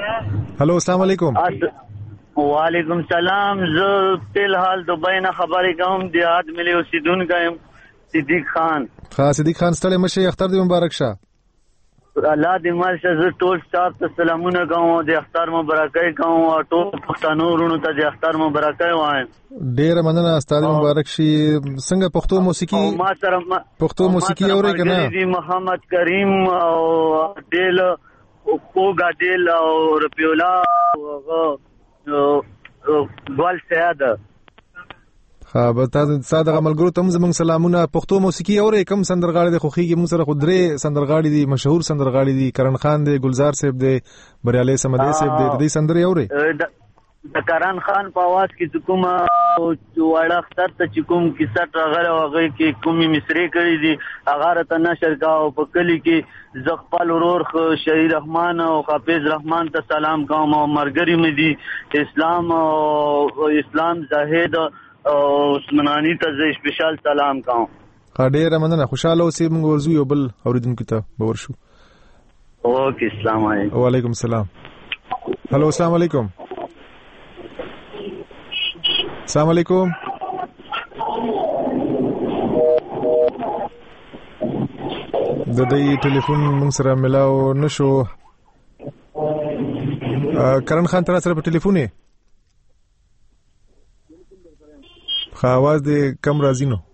هلو السلام علیکم. وعلیکم سلام. زه په حال دوبۍ نه خبرې کوم د یاد ملي اوسیدونکو یم صدیق خان. صدیق خان ستړي مشه اختر دې مبارک شه. الله دې ماشه زه ټول سټاف ته سلامونه کوم او د اختر مبارکي کوم او ټول پښتنو ورونو ته د اختر مبارکي وایم. ډیر مننه استاد مبارک شي. څنګه پښتو موسیقي ما سره پښتو موسیقي اوري کنه محمد کریم او دل او ګادل او رپیولا او ګل سیاد. به تاسو صادق عملګرو ته زموږ سلامونه. پښتو موسیقي اوري کم سندرغاړي د خوخيږي موږ سره خودري سندرغاړي دي مشهور سندرغاړي دي کرن خان دی ګلزار صاحب دی بریالي سمدي صاحب دی د دې سندري اوري د کرن خان په आवाज کې کومه وړه اختر ته کوم کیسه راغله هغه کې کومي مصری کړی دي هغه ته نشر کاو په کلی کې زغپال ورور شهید رحمان او حافظ رحمان ته سلام کوم او مرګري مدي اسلام زاهد او عثمانانی ته سپیشال سلام کوم. ډیر مننه خوشاله اوسئ. موږ ورزو یو بل اوریدونکو ته باور شو. اوکې السلام علیکم. وعلیکم السلام. هلو السلام علیکم. السلام علیکم. د دې ټلیفون موږ سره ملاو نشو. کرن خان تر سره په ټلیفون یې خواز دې کم راځي نو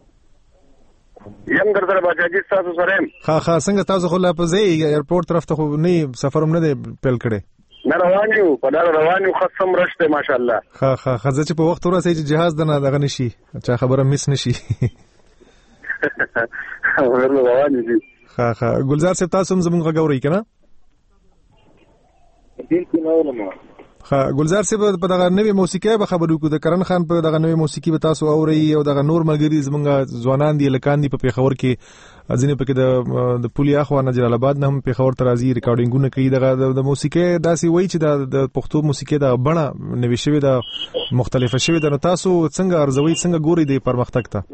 یم در سره باجی تاسو سره ها څنګه تاسو خو لا په ځای ایرپورټ طرف ته خو نه سفرم نه دی پیل کړي نه روانیو په دار روانیو خصم رشته ماشاءالله ها خزه چې په وخت ورسې چې جهاز دنه دغه نشي چا خبره مس نشي ورنه روانیو دي ها ګلزار صاحب تاسو هم زمونږ غوړی کنه ګلزار صاحب په دغه نوې موسیقي به خبرو کو د کرن خان په دغه نوې موسیقي به تاسو اوري او دغه نور ملګری زمونږ ځوانان دي لکان دي په پیښور کې ځینې پکې د پولي اخوا نه جلال آباد نه هم پیښور ته راځي ریکارډینګونه کوي دغه د موسیقي داسې وایي چې د پښتو موسیقي د بڼه نوې شوې ده مختلفه شوې ده نو تاسو څنګه ارزوي څنګه ګوري د پرمختګ ته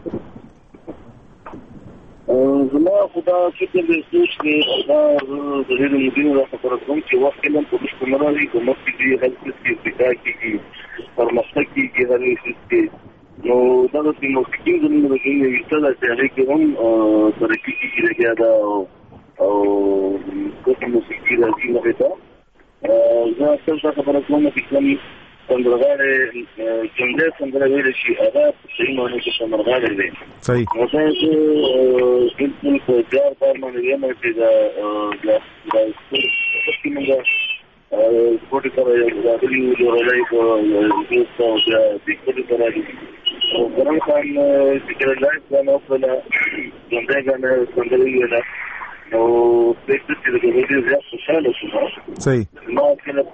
زما خدا فکر دې سوچ کې دا د دې مدینه د خبرو کوم چې وخت کې نن په مشکل راځي کوم چې دې هلته کې ابتدا کیږي پرمختګ کیږي هغه څه نو دا د موسیقي زموږ د ژوند یو څه ده چې هغه کې هم ترقی کیږي دا او کوم موسیقي راځي نو دا زه څه خبره کوم چې کوم سندرغاړي جمله سندره ویل شي هغه صحیح معنی کې سندرغاړي دی صحیح نو دا چې بالکل په ځار پر باندې یم چې دا څنګه کوټه کوي دا د یو جوړلای کو یو څه او د کوټه کوي او ګران خان چې کله لایف باندې خپل جمله غنه سندره ویل نو پېښه چې د دې ځای خوشاله شو صحیح ما کله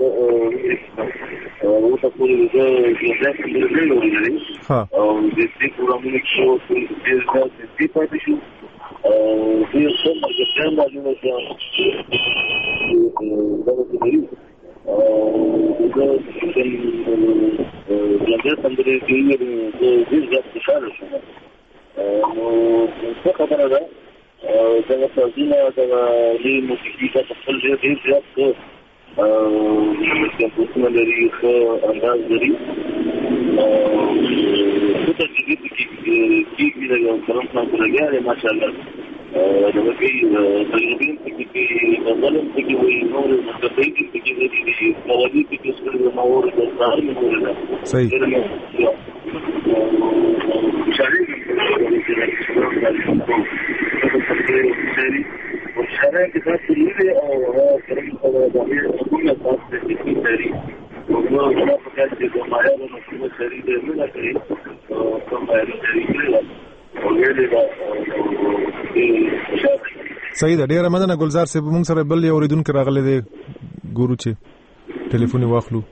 او تاسو له دې ځای له لري او د دې پروګرامونو کې چې د دې پاتې شو او دې څه چې څنګه باندې دا د دې سندرې کې دې ځای خوشاله شو نو څه خبره ده دا فزینه دا لې موسیقي د خپل ډېر زیات د پوښتنه لري خو انداز لري څه چې دې کې د یو کرم نه کوي ماشاءالله دا کې تجربین کې د ظلم کې وي نور د دې کې د قواعد کې څه د مور د ځان مور صحیح والشارع كتاب الليلة أو كريم ضمير كل الناس في تاريخ وما فكرت جماعة ونصوص سريدة من كريم كما يريد وغيره صحیح ده ډیره مننه ګلزار صاحب موږ سره بل یو اوریدونکو راغلی دی ګورو چې ټلیفون واخلو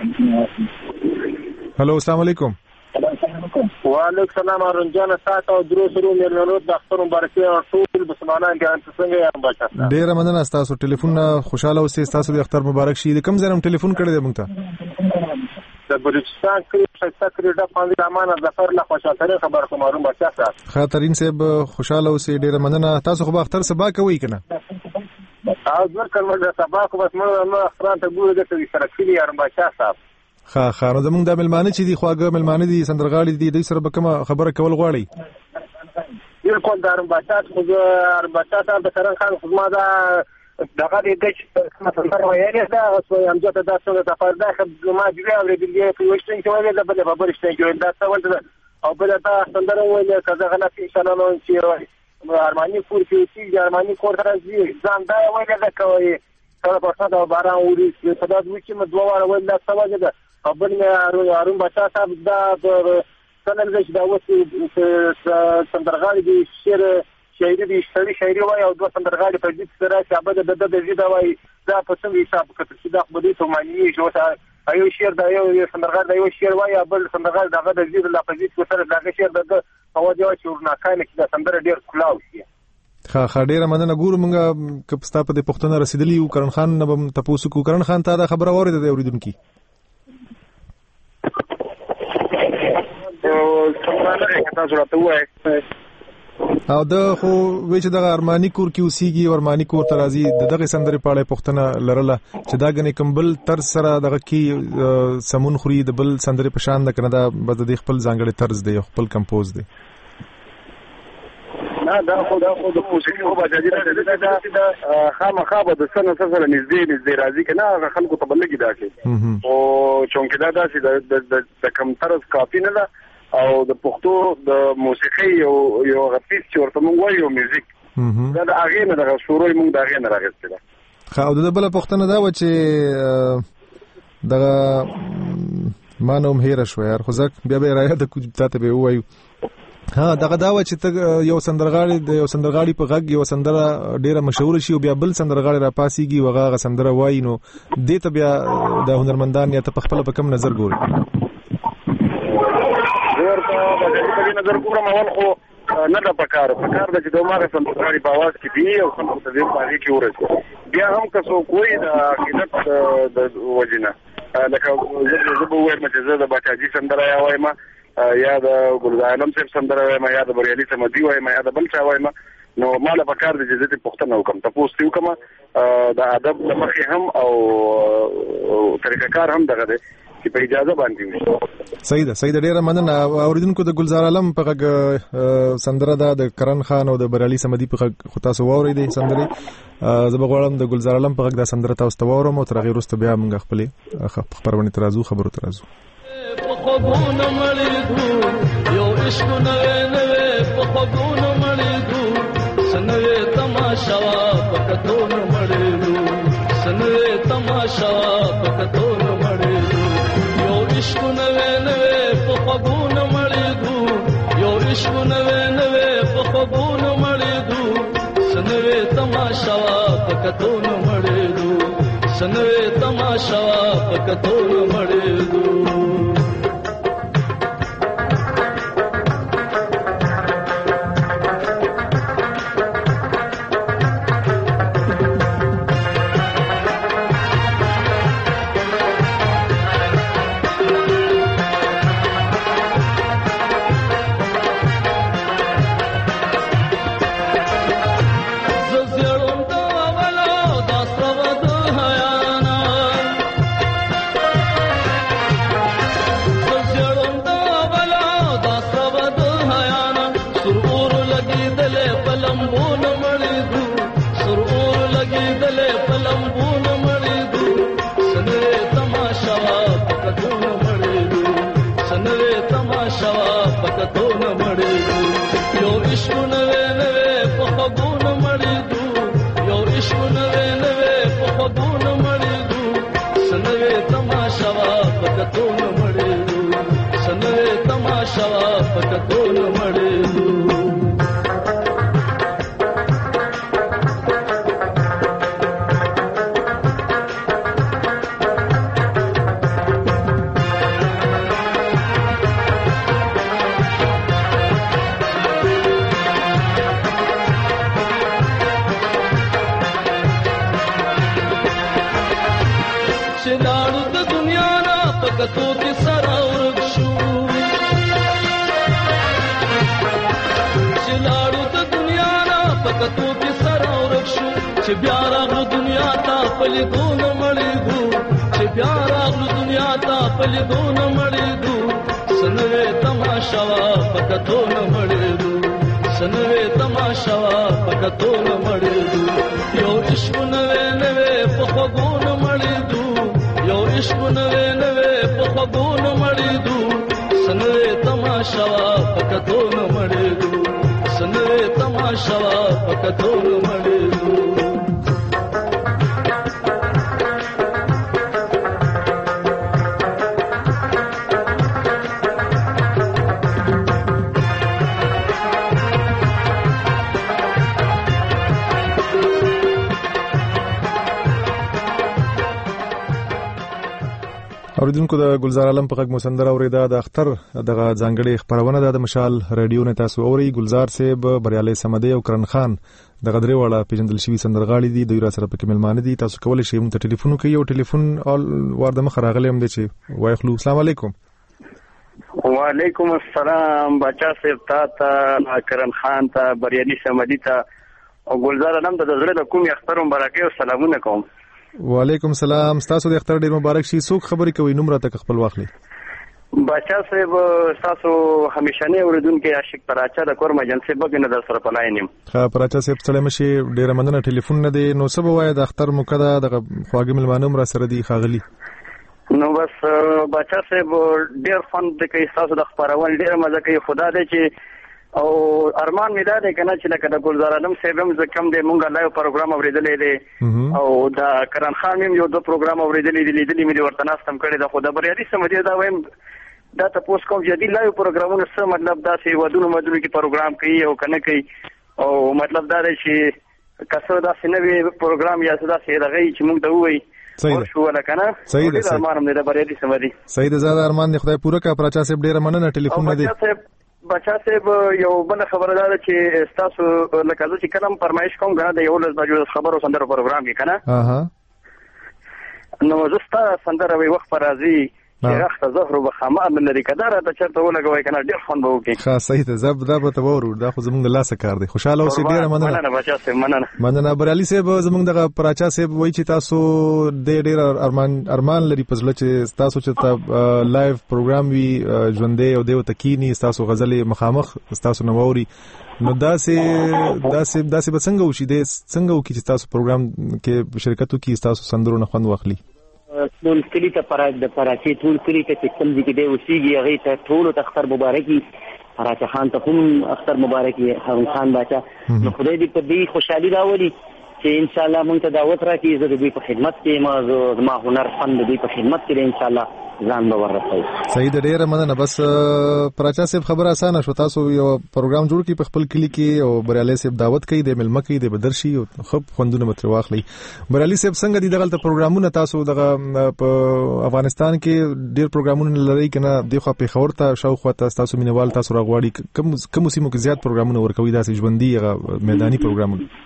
هلو السلام علیکم وعلیکم السلام رنجان ساعت او درو سرو مېرمنو د اختر مبارکي او ټول مسلمانان ګان څنګه یم بچا ډیره مننه تاسو ټلیفون خوشاله اوسئ تاسو د اختر مبارک شي د کوم ځای ټلیفون کړی دی موږ ته د بلوچستان کې شایسته کریډا باندې امانه ظفر له خوشاله خبر کوم روم بچا صاحب خاطرین صاحب خوشاله اوسئ ډیره مننه تاسو خو اختر سبا کوي کنه تاسو ورکړم د سبا کو بس موږ اختران ته ګورو د سره کلی ارم بچا صاحب خانو زمونږ د ملمانه چې دی خواږه ملمانه دي سندرغاړي دي د سره به کوم خبره کول غواړي بالکل دارم بچات خو بچات د کرن خان خو ما دا دغه دې چې سندر وایي دا اوس هم ځته دا څنګه تفرده خو ما دی او دې په وشتن کې وایي دا بل په برشتن کې دا څه ولته او بل دا سندر وایي کزه غلط ان شاء الله نو چې ارمانی پور کې چې ارمانی کور راځي ځان دا وایي دا کوي سره په تاسو باران وری په داسې وچې مې دوه واره وایي دا څه وایي دا خبر مې هارون بچا صاحب دا څنګه چې دا وڅ سندرغاړي دي شاعري دي شاعري وایي او دوه سندرغاړي په دې سره چې ابد د دې دا وایي دا په څنګه حساب کړي چې دا په دې ته معنی شو ایو شعر دا یو سندرغاړي دا یو شعر وایي بل سندرغاړي دغه د دې د اپوزیت سره دا شعر د اواز یو شورنا کاینه چې دا سندر ډیر کلاو شي خا ډیره مننه ګورو مونږه کپ ستا په دې پښتنه رسیدلی یو کرن خان نه بم تاسو کو کرن خان ته دا خبره اورید دی اوریدونکو او دا خو وې چې د ارمانی کور کې اوسېږي او ارمانی کور ته راځي دغه سندرې پاړې پښتنه لرله چې دا غنې کمبل تر سره دغه کې سمون خوري د بل سندرې په شان د کنه دا بد د خپل ځانګړي طرز دی خپل کمپوز دی دا خو د موسیقي په بجاجي نه دا خامخا به د سنه سره نږدې راځي کنه خلکو ته بلګي دا کې او چونکه دا چې د کم طرز کافي نه ده او د پښتو د موسیقي یو غفیس چې ورته مونږ وایو میوزیک دا د هغه نه د شروع مونږ د هغه نه راغلی ده خو د بل پښتنه دا و چې دغه مانوم هیر شو یار خو ځکه بیا به راځي د کوم تاسو به وایو ها دغه دا و چې یو سندرغاړي په غږ یو سندره ډیره مشهور شي او بیا بل سندرغاړي را پاسيږي وغه سندره وایي نو دې ته بیا د هنرمندان یا ته په خپل په کم نظر ګوري؟ ورته په نظر ګورم اول خو نه د پکار د چې دومره سندرغاړي په आवाज کې دی او څنګه د دې په اړه کې ورسې بیا هم که څوک کوی د عقیدت د وجنه لکه زه به وایم چې زه د باچاجي سندره وایم یا د ګلزارعالم صاحب سندره وایم یا د بریالي سمدي وایم یا د بل چا وایم نو مال په کار د جزته پښتنه وکم تاسو ته وکم د ادب لمخې هم او طریقکار هم دغه چې په اجازه باندې وي. صحیح ده ډیره مننه. اوریدونکو د ګلزارعالم په غږ سندره ده د کرن خان او د بریالي سمدي په غږ خو تاسو واورئ د سندري زه به غواړم د ګلزارعالم په غږ د سندره تاسو ته واورم او تر هغه وروسته بیا موږ خپل خبرونه ترازو خوبونه مړې دو یو عشق نوې په خوبونه مړې دو سنوي تماشا په کتون مړې دو سنوي تماشا په کتون مړې دو یو عشق نوې په خوبونه مړې دو یو عشق نوې په خوبونه مړې دو سنوي تماشا په کتون مړې دو سنوي تماشا په کتون مړې دو. اوریدونکو د ګلزارعالم په غږ مسندره اوریدا د اختر دغه ځانګړي خبرونه د مشال رادیو نه تاسو اوري. ګلزار صاحب بریالي سمدي او کرن خان دغه درې واړه پیژندل شوی سندرغاړي دي دوی را سره په ملمانه دي. تاسو کولای شئ موږ ته ټلیفون وکړئ او ټلیفون اول ورده مخ راغلی هم دي چې وایخلو. السلام علیکم. وعلیکم السلام بچا صاحب تا کرن خان تا بریالي سمدي تا او ګلزارعالم د زړه د کوم اختر مبارکي او سلامونه کوم. وعلیکم السلام. تاسو د اختر ډیر مبارک شي. څوک خبرې کوي نوم راته خپل واخلي. بچا صاحب تاسو همیشنه اوریدونکو عاشق پراچا د کور مجنسه بګنه در سره پلاینم. ها پراچا صاحب سلام شي ډیر مننه. ټلیفون نه دی نو سبا وای د اختر مقدا د خواږه ملمانوم را سره دی خاغلی. نو بس بچا صاحب ډیر فن د کوي تاسو د خبرول ډیر مزه کوي. خدا دې چې او ارمان می دا دی کنه چې لکه د ګلزارعالم صاحب هم زکم دی مونږه لایو پروګرام اوریدلې دی او د کرن خان هم یو دو پروګرام اوریدلې دي لیدلې مې ورته ناستم کړی د خدا بریالي سمدي دا وایم دا تاسو کوم جدي لایو پروګرامونه څه مطلب دا چې ودونو کې پروګرام کوي او کنه کوي او مطلب دا دی چې کسر دا سنوي پروګرام یا څه دا څه دغه چې موږ ته وایي شو ولا کنه صحیح ده ارمان مې د بریالي سمدي صحیح ده زړه ارمان دې خدای پوره کا پراچا صاحب ډیر مننه ټلیفون نه دی بچا صاحب یو بل خبره ده چې تاسو لکه چې کلم فرمایش کوم غواړم د یو لږ بجو خبرو سندرو پروګرام کې کنه نو زستا سندره وي وخت پر راځي چې راخته زهر وبخما من لري کدار ته چرته ولګوي کنه ډیر خوند به وکي ښه صحیح ده زب دا به تبور دا خو زمونږ لاسه کار دی خوشاله اوسې ډیر مننه بچا صاحب مننه بریالي صاحب زمونږ دغه پراچا صاحب وایي چې تاسو د ډیر ارمان لري پزله چې تاسو چې لایو پروګرام وی ژوندې او دیو تکینی تاسو غزلې مخامخ تاسو نووري نو داسې بڅنګ وشي د څنګه وکي چې تاسو پروګرام کې شرکت وکي تاسو سندرو نه خوند واخلي ټول کلی ته پراچې ټول کلی ته چې کوم ځای کې دی اوسېږي هغې ته ټولو ته اختر مبارکي پراچه خان ته هم اختر مبارکي هارون خان باچا نو خدای دې په دې خوشحالي راولي چې انشاءالله موږ ته دعوت راکړي زه د دوی په خدمت کې یم زما هنر فن د دوی په خدمت کې دی انشاءالله ځان به ورسوي صحیح ده ډېره مننه بس پراچا صاحب خبره اسانه شو تاسو یو پروګرام جوړ کړئ په خپل کلی کې او بریالي صاحب دعوت کوي د ملمه کوي د بدرشي او خب خوندونه متر واخلي بریالي صاحب څنګه دي دغه پروګرامونه تاسو دغه په افغانستان کې ډېر پروګرامونه لري کنه د خو په خبر ته شاوخوا تاسو مینوال تاسو راغواړي کوم سیمو کې زیات پروګرامونه ورکوي داسې ژوندۍ میداني پروګرامونه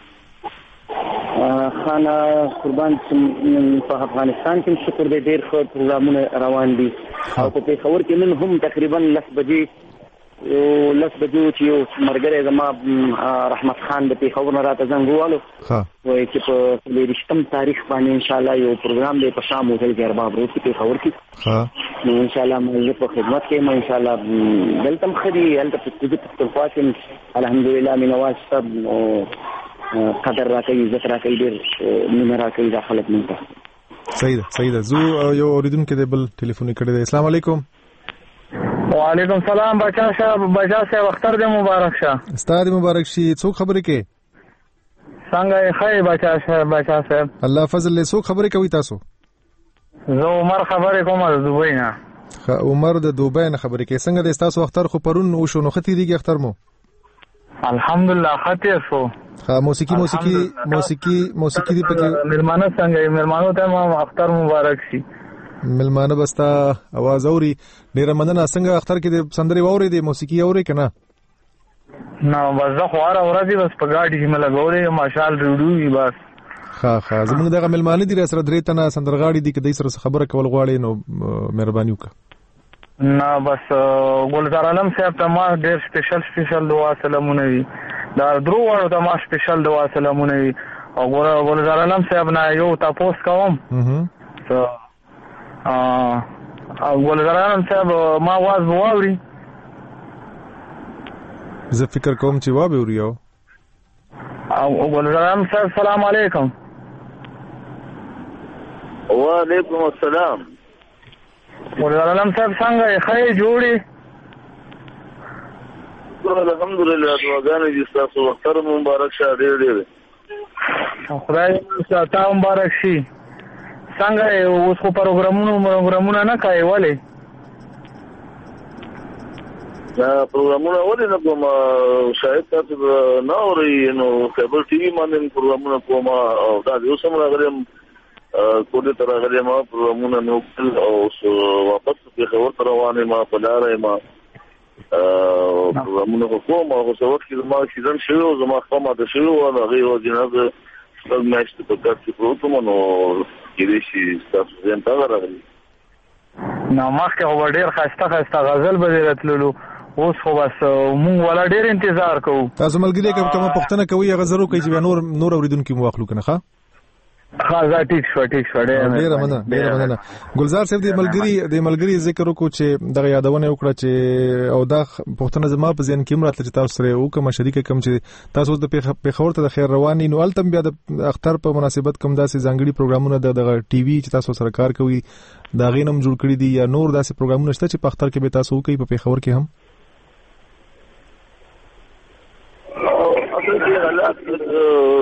خانه قربان په افغانستان کې شکر دې ډېر ښه پروګرامونه روان دي او په پېښور کې نن هم تقریبا 10 بجې چې یو مرګره زما رحمت خان د پېښور نه راته زنګ ووالو وایي چې په 23 تاریخ باندې ان شاء الله یو پروګرام دی په شام هوټل کې ارباب روډ کې پېښور کې نو ان شاء الله موږ په خدمت کې ما ان شاء الله دلته خدي هلته په پښتونخوا کې الحمدلله مینواز صاحب قدر راکوي عزت راکوي ډېر مینه راکوي دا خلک موږ ته صحیح ده زه یو اوریدونکو د بل ټلیفون کړی دی السلام علیکم وعلیکم السلام بچا صاحب اختر دې مبارک شه استاد مبارک شي څوک خبرې کوي څنګه یې خیر بچا صاحب الله فضل له څوک خبرې کوي تاسو زه عمر خبرې کوم د دوبۍ نه عمر د دوبۍ نه خبرې کوي څنګه د تاسو اختر خو پرون او شو نو ختی دیږي اختر مو الحمدلله خطر شو موسیقي دی پکې ملمانه څنګه ملمانو ته ما اختر مبارک شي ملمانه بستا आवाज اوري ډیره مننه څنګه اختر کې د سندري اوري د موسیقي اوري کنه نو بس زه خو راځي بس په گاډي کې مله ګورې ماشال ډوډوي بس ښه زموږ دغه ملمانه دي سره درې تنه سندرغاړي دي کدي سره خبره کول غواړي نو مهرباني وکړه نه بس ګلزار عالم صاحب ته ما ډېر سپیشل دعا سلامونه وي دا درو وړو ته ما سپیشل دعا سلامونه وي او ګلزار عالم صاحب نه یو تاسو کوم او ګلزار عالم صاحب ما واز واوري زه فکر کوم چې وابه وریو او ګلزار عالم صاحب سلام علیکم وعلیکم السلام ګلزار عالم صاحب څنګه یې خیر جوړي الحمدلله دعاګانې دي تاسو اختر مبارک شه ډېر خدای ستاسو مبارک شي څنګه اوس خو پروګرامونه نه کوي ولې دا پروګرامونه ولې نه کوم شاید تاسو نه اورئ نو کیبل ټي وي باندې پروګرامونه کوم او دا یو سم راغلم کوډه تر راغلم پروګرامونه نو او واپس په خبر تر روانه ما په لارې ما پروګرامونه کوم او څه وخت کې ما سیزن شروع زما خپله د شروع او هغه او جنازه څنګه مېشت په کار کې پروتوم نو کې شي تاسو زم تا راغلی نو مخکې هو ډېر خسته غزل به راتللو اوس خو بس مونږ ولا ډېر انتظار کوو تاسو ملګری کوم پښتنه کوي غزرو کوي چې نور اوریدونکو مو واخلو کنه ښه ټیک شو ډېر مننه ګلزار صاحب د ملګری ذکر وکړو چې دغه یادونه وکړه چې او دا پښتنه زما په ځین کې مراتل چې تاسو سره وکم شریک کوم چې تاسو د پیښور ته د خیر رواني نو التم بیا د اختر په مناسبت کوم داسې ځانګړي پروګرامونه د ټي وي چې تاسو سره کار کوي دا غینم جوړ کړی دي یا نور داسې پروګرامونه شته چې په اختر کې به تاسو کوي په پیښور کې هم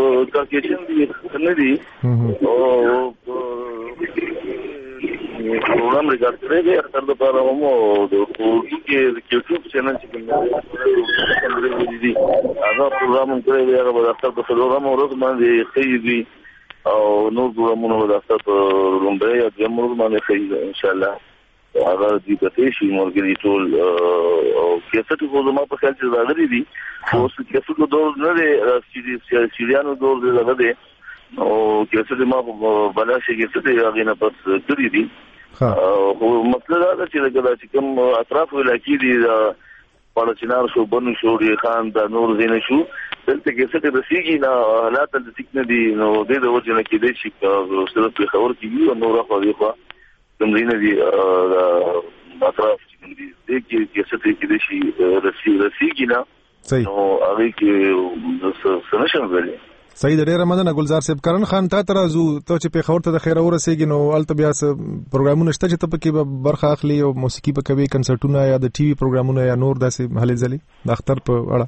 کاکیشن دی نه دی او پروګرام ریکارډ کړی دی اختر د پاره هم د اردو کې یوټیوب چینل چې کوم دی هغه پروګرام هم کړی دی هغه د اختر په پروګرام ورځ باندې خېږي دی او نور پروګرامونه د اختر په لومړی یا دویم ورځ باندې خېږي ان شاء الله هغه دې پته شي مرګري ټول او کیسه ته زما په خیال چې راغلي دي اوس کیسه کو دور نه دی سیریانو دور دی هغه دی او کیسه دې ما بلا شي کیسه دې هغه نه پس کړی دي او مطلب دا چې دا چې کوم اطراف ولکې دي پالچینار شو بنو شو ری خان دا نور زین شو دلته کیسه دې رسیږي نه حالات د ټیکنه دي نو دې د وجه نه کې دې شي ورسره په خبر کې او نور خو دې خو تمرینه دي اطراف دې کې کیسه دې شي رسیږي نه نو هغه کې سنشن غلي صحیح د ډیره مننه ګلزار صاحب کرن خان ته ترازو ته چې په خبر ته د خیر ورسېږي نو الته بیا پروګرامونه شته چې ته پکې برخه اخلي او موسیقي په کوي کنسرټونه یا د ټي وي پروګرامونه یا نور داسې هلي ځلي د اختر په اړه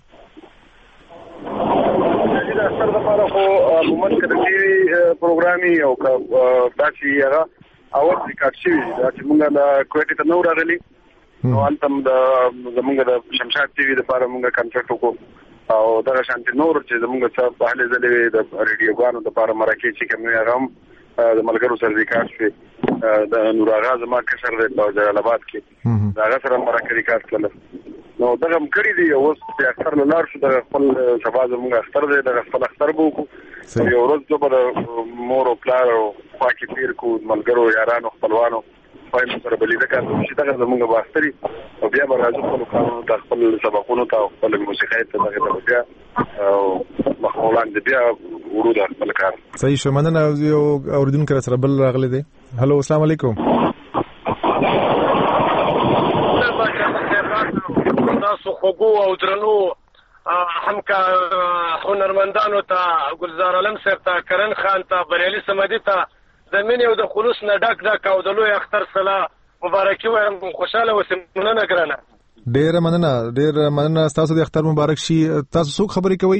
د اختر لپاره خو عموما کړي ټي وي پروګرامي او دا چې هغه اول ریکارډ شوی دا چې موږ د کوټې ته نو راغلي نو التم د زمونږ د شمشاد ټي وي لپاره موږ کنسرټ وکړو او دا شانتي نور چې زموږ څه په هلي ځلې د ریډیوګانو د لپاره مرکه چې کوم یې هم د ملګرو سره ریکارډ شوی د نور اغاز ما کشر د جلال آباد کې دا غا سره مرکه ریکارډ کړل نو دا هم کړی دی اوس په اختر لار شو د خپل سبا زموږ اختر دی د خپل اختر بو کو یو ورځ په مور او پلار او پاکي پیر کو ملګرو یارانو خپلوانو پایم سره بلی دا کار چې دا زموږ باستري او بیا به راځو په قانون د خپل سبقونو ته خپل موسیقي ته دغه بیا او مخولان د بیا ورود خپل کار صحیح شو مننه یو اوریدونکو سره بل راغلی دی هالو السلام علیکم تاسو خوګو او درنو همکا هنرمندانو ته ګلزار علم صاحب ته کرن خان ته بریالي سمدي ته د مینې او د خلوص نه ډک او د لوی اختر سره مبارکي وایم خوشاله اوسئ مننه ګرانه ډیره مننه تاسو د اختر مبارک شي تاسو څوک خبرې کوي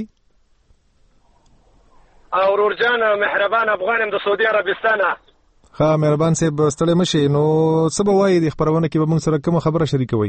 او ورجان مهربان افغانم د سعودي عربستان ها مهربان صاحب ستړي مشي نو سبا وایي د خبرونه کې به موږ سره کوم خبره شریکوي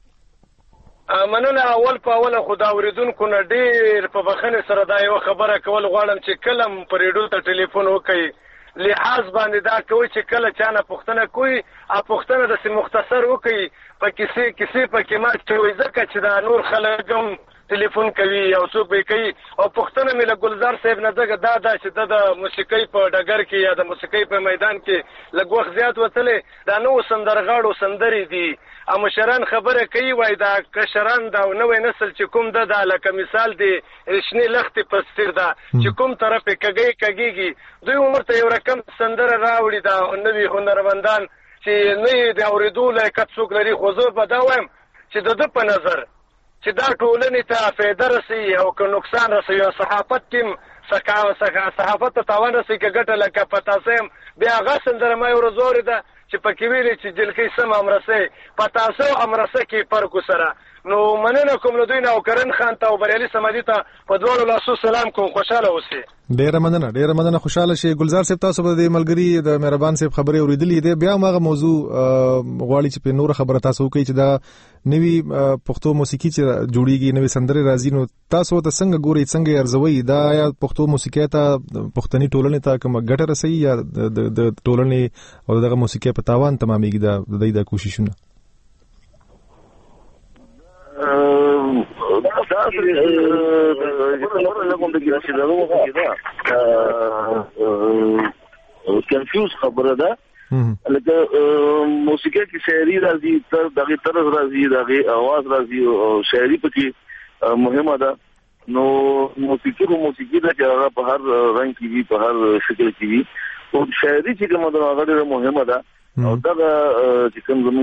مننه اول په اول خدا اوریدونکو نه ډیر په بخنه سره دا یو خبره کول غواړم چې کلم پر ریډیو ته ټلیفون وکړي لحاظ باندې دا کوي چې کله چانه پښتنه کوي ا پښتنه د مختصر وکړي په کیسه په کلمات چې وي ځکه چې دا نور خلګم ټلیفون کوي او څوک به کوي او پښتنه مله ګلزار صاحب نه دغه دا چې د موسیقۍ په ډګر کې یا د موسیقۍ په میدان کې لږ وخت زیات وتلې دا نو سندرغاړو سندري دي امشران خبره کوي وای دا کشران دا نوې نسل چې کوم د لکه مثال دی رښنی لخت پستر دا چې کوم طرف کګيږي دوی عمر ته یو رقم سندره راوړي دا نوې هنرمندان چې نه دی اوریدو لکه څوک لري خو زه به دا وایم چې د په نظر چې دا ټولنې ته فایده رسي او که نقصان رسي او صحافت کې صحافت ته تاوان رسي کې ګټه لکه پتاسم بیا غسل درمه ورزور ده چې پکې ویلي چې جلکې سم امرسه پتاسو امرسه کې فرق سره نو مننه کوم له دوی نه او کرن خان ته او بریالي سمدي ته په دوړو لاسو سلام کوم خوشاله اوسئ ډیره مننه خوشاله شي ګلزار صاحب تاسو به د ملګری د مهربان صاحب خبرې اوریدلې دي بیا هغه موضوع غواړي چې په نور خبره تاسو کوي چې دا نوی پښتو موسیقي چې جوړیږي نوی سندري راځي نو تاسو ته څنګه ګوري څنګه ارزوي دا یا پښتو موسیقي ته پښتني ټولنې ته کوم ګټه رسي یا د ټولنې او دغه موسیقي په تاوان تمامېږي د کوششونه کنفیوز خبره ده لکه موسیقي کې شاعري راځي تر دغه طرز راځي دغه आवाज راځي او شاعري پکې مهمه ده نو موسیقي ده چې هغه په هر رنګ کې وي په هر شکل کې وي او شاعري چې کومه ده هغه ډېره مهمه ده او دا چې کوم زموږ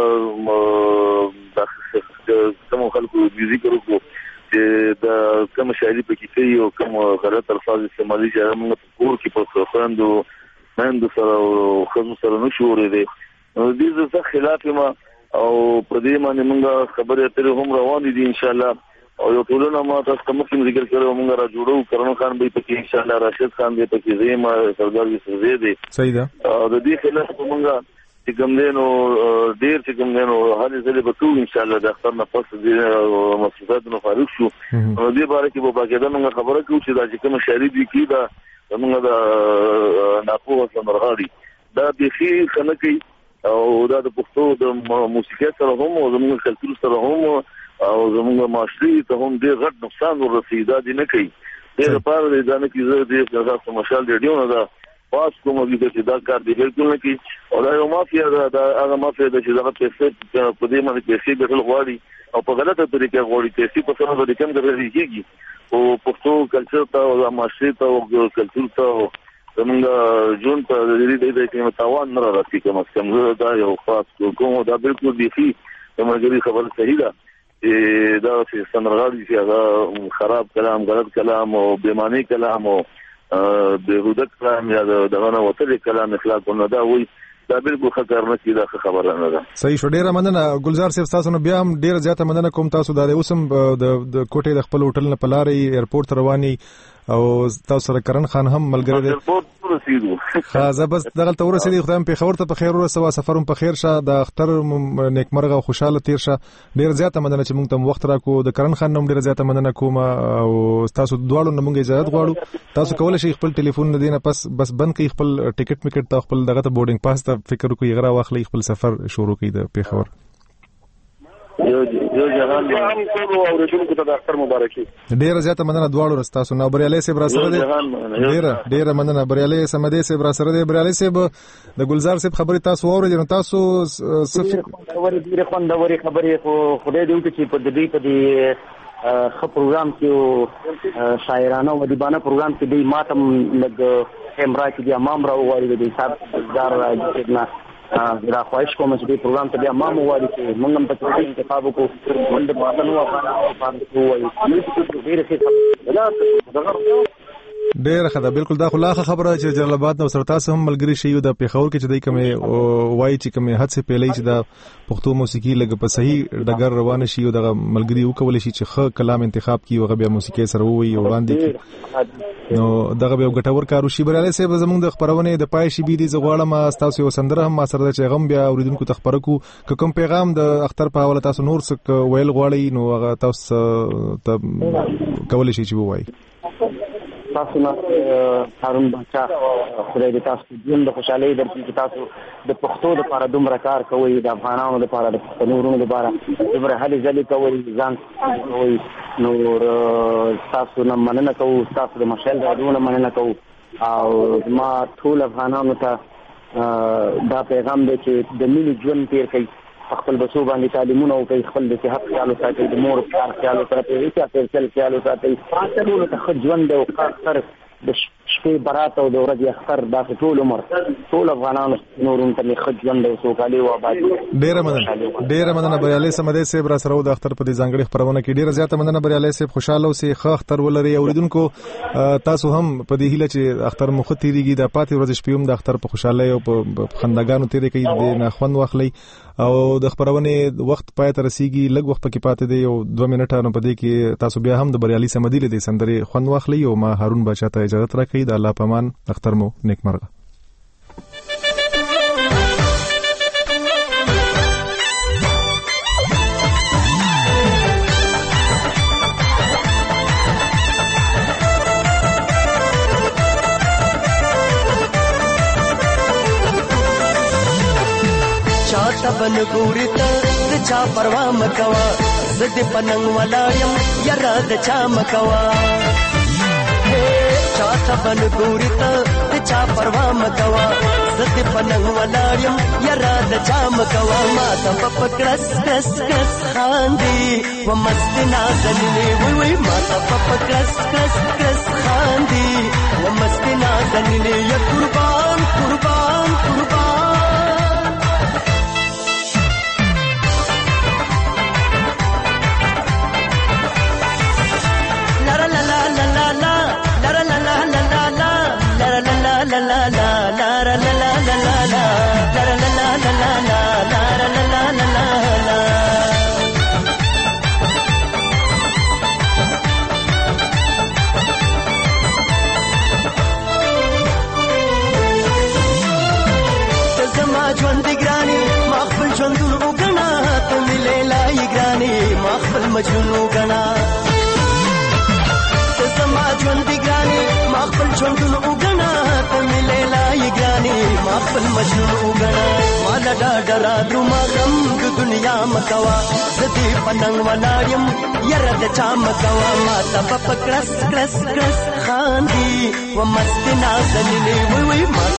د کوم خلکو میوزیک ورکو چې د کوم شاعري پکې کوي او کوم غلط الفاظ استعمالي چې موږ په کور کې په خوندو مند سره او خزو سره نشو ورېدي دې څه خلاف ما او په دې باندې موږ خبرې اترې هم روانې دي ان شاء الله او یو ټولنه ما تاسو کوم ذکر کړو موږ را جوړو کرن خان به پکې ان شاء الله راشد خان به پکې زما سردار وسوي دي صحیح ده او د دې خلاف موږ چې کوم دینو ډیر چې کوم دینو هر ځله به ټول ان شاء الله د اختر نه پس د مسجد نو فارغ شو نو دې باره کې به باقاعده موږ خبره کوو چې دا چې کوم شهري دي کې دا موږ د ناپوه سمرغاړي دا بيخي خلک او دا د پښتو د موسیقي سره هم او زموږ کلتور سره هم او زموږ معاشري ته هم ډېر غټ نقصان ورسېږي دا دي نه کوي دغه لپاره د ځان کې زه د هغه مشال ریډیو نه دا پاس کوم چې دا کار دی بالکل نه کوي او دا یو مافیا دا هغه مافیا د چې دا پیسې په دې باندې پیسې به غواړي او په غلطه طریقه غواړي پیسې په سره د کوم درې کېږي او پښتو کلچر ته او معاشري ته او کلتور ته زمونږ جون ته د دې د کوم تاوان نه راځي کوم دا یو خاص کوم دا بالکل دی زموږ خبره صحیح ده دا چې سمرغاړي چې هغه خراب کلام غلط کلام او بېمعنی کلام او بهوده کلام یا دغه نه وتلي کلام اخلاق نه دا وي دا بالکل خطر نه کیده خبره نه ده صحیح شو ډیره مننه ګلزار صاحب تاسو نو بیا هم ډیره زیاته مننه کوم تاسو د اوسم د کوټې د خپل هوټل نه پلاري ایرپورټ رواني او تاسو سره کرن خان هم ملګری دی خازه بس دغه ته ورسېدی خدای په خبر ته په خیر ورسوه سفرم په خیر شه د اختر نیکمرغه او خوشاله تیر شه ډیر زیاته مننه چې موږ ته وخت راکو د کرن خان نوم ډیر زیاته مننه کوم او تاسو دواړو نه موږ اجازه غواړو تاسو کولای شئ خپل ټلیفون نه دینه بس بند کړئ خپل ټیکټ میکټ ته خپل دغه ته بورډینګ پاس ته فکر کوئ غره واخلئ خپل سفر شروع کړئ د پیښور یو جهان هم ټول اوریدونکو ته د اختر مبارکي ډیره زیاته مننه دواړو رستاسو نو بریالي صاحب را سره دی ډیره مننه بریالي سمدي صاحب را سره دی بریالي صاحب د ګلزار صاحب خبرې تاسو اوریدل نو تاسو ډیره خوندوري خبرې خو خدای دې وکړي چې په دې خو پروګرام کې شاعرانه او ادیبانه پروګرام کې دی ماتم لګ کیمرا کې د امام راو وایي د حساب دار راځي دا خواهش کوم چې دې پروګرام ته بیا ما مو وایي چې موږ هم په دې انتخاب وکړو ولې په پاتنو افغانانو باندې وایي ډېر ښه ډیر ښه ده بالکل دا خلاصه خبره چې جلال آباد نو سره تاسو هم ملګری شي د پیښور کې چې دای کومه وایي چې کومه حد څخه پیلې چې د پښتو موسیقي لګ په صحیح ډګر روان شي او د ملګری وکول شي چې ښه کلام انتخاب کی او غو موسیقي سره وي او وړاندې کی نو دغه یو ګټور کار وشي بریالي صاحب زموږ د خبرونه د پای شي بي دي زغواړم تاسو یو سندره هم ما سره د چغم بیا اوریدونکو تخبره کو کوم پیغام د اختر په حواله تاسو نور څه ویل غواړئ نو هغه تاسو ته کولای شي چې وایي تاسو نه هارون بچا خدای دې تاسو د خوشحالۍ درکړي چې تاسو د پښتو د لپاره دومره کار کوي د افغانانو لپاره د پښتنو لپاره دومره هلي ځلې کوي ځان کوي نور تاسو نه مننه کوو تاسو د مشال راډیو نه مننه کوو او ما ټول افغانانو ته دا پیغام دی چې د ملي ژوند تیر کوي خپل بچو باندې تعلیمونه او خپل د صحت خیال ساتي د مور خیال ساتي چې خیال ساتي ټول ته ژوند او کار د شپې برات او د ورځې اختر د ټول عمر ټول افغانانو نورون ته خجوند او سوکالي او آبادی ډیره مننه بریالي سمدي صاحب را سره د اختر په دې ځانګړي خبرونه کې ډیره زیاته مننه بریالي صاحب خوشاله اوسئ ښه اختر ولري اوریدونکو تاسو هم په دې هیله چې اختر مخ تیریږي د پاتې ورځې شپې هم د اختر په خوشاله او په خندګانو تیرې کوي د نه خوند واخلي او د خبرونه وخت پای ته رسیدي لږ وخت پکې پاتې دی او 2 منټه نو پدې کې تاسو بیا هم د بریالي سمدي له دې سندري خوند واخلي او ما هارون بچا ته اجازه راکړئ د الله پامان اختر مو نیکمرغه بن ګوري ته د چا پروا مکوا زد پننګ ولایم یرا د چا مکوا چا ته بن ګوري ته د چا پروا مکوا زد پننګ ولایم یرا د چا مکوا ما ته پکړس کس کس خاندي و مست نازنې وای وای ما ته پکړس کس کس خاندي و مست نازنې یا قربان قربان قربان مجنون وګڼه ته زما ژوند ګرانې ما خپل ژوندون وګڼه ته مې لیلا یې ګرانې ما خپل مجنون وګڼه ماله ډاډه را درومه غم د دنیا مه کوه زه دې په ننګ ولاړ یم یره د چا مه کوه ما ته به په کړس کړس کړس خاندي و مستې نازنینې وی وی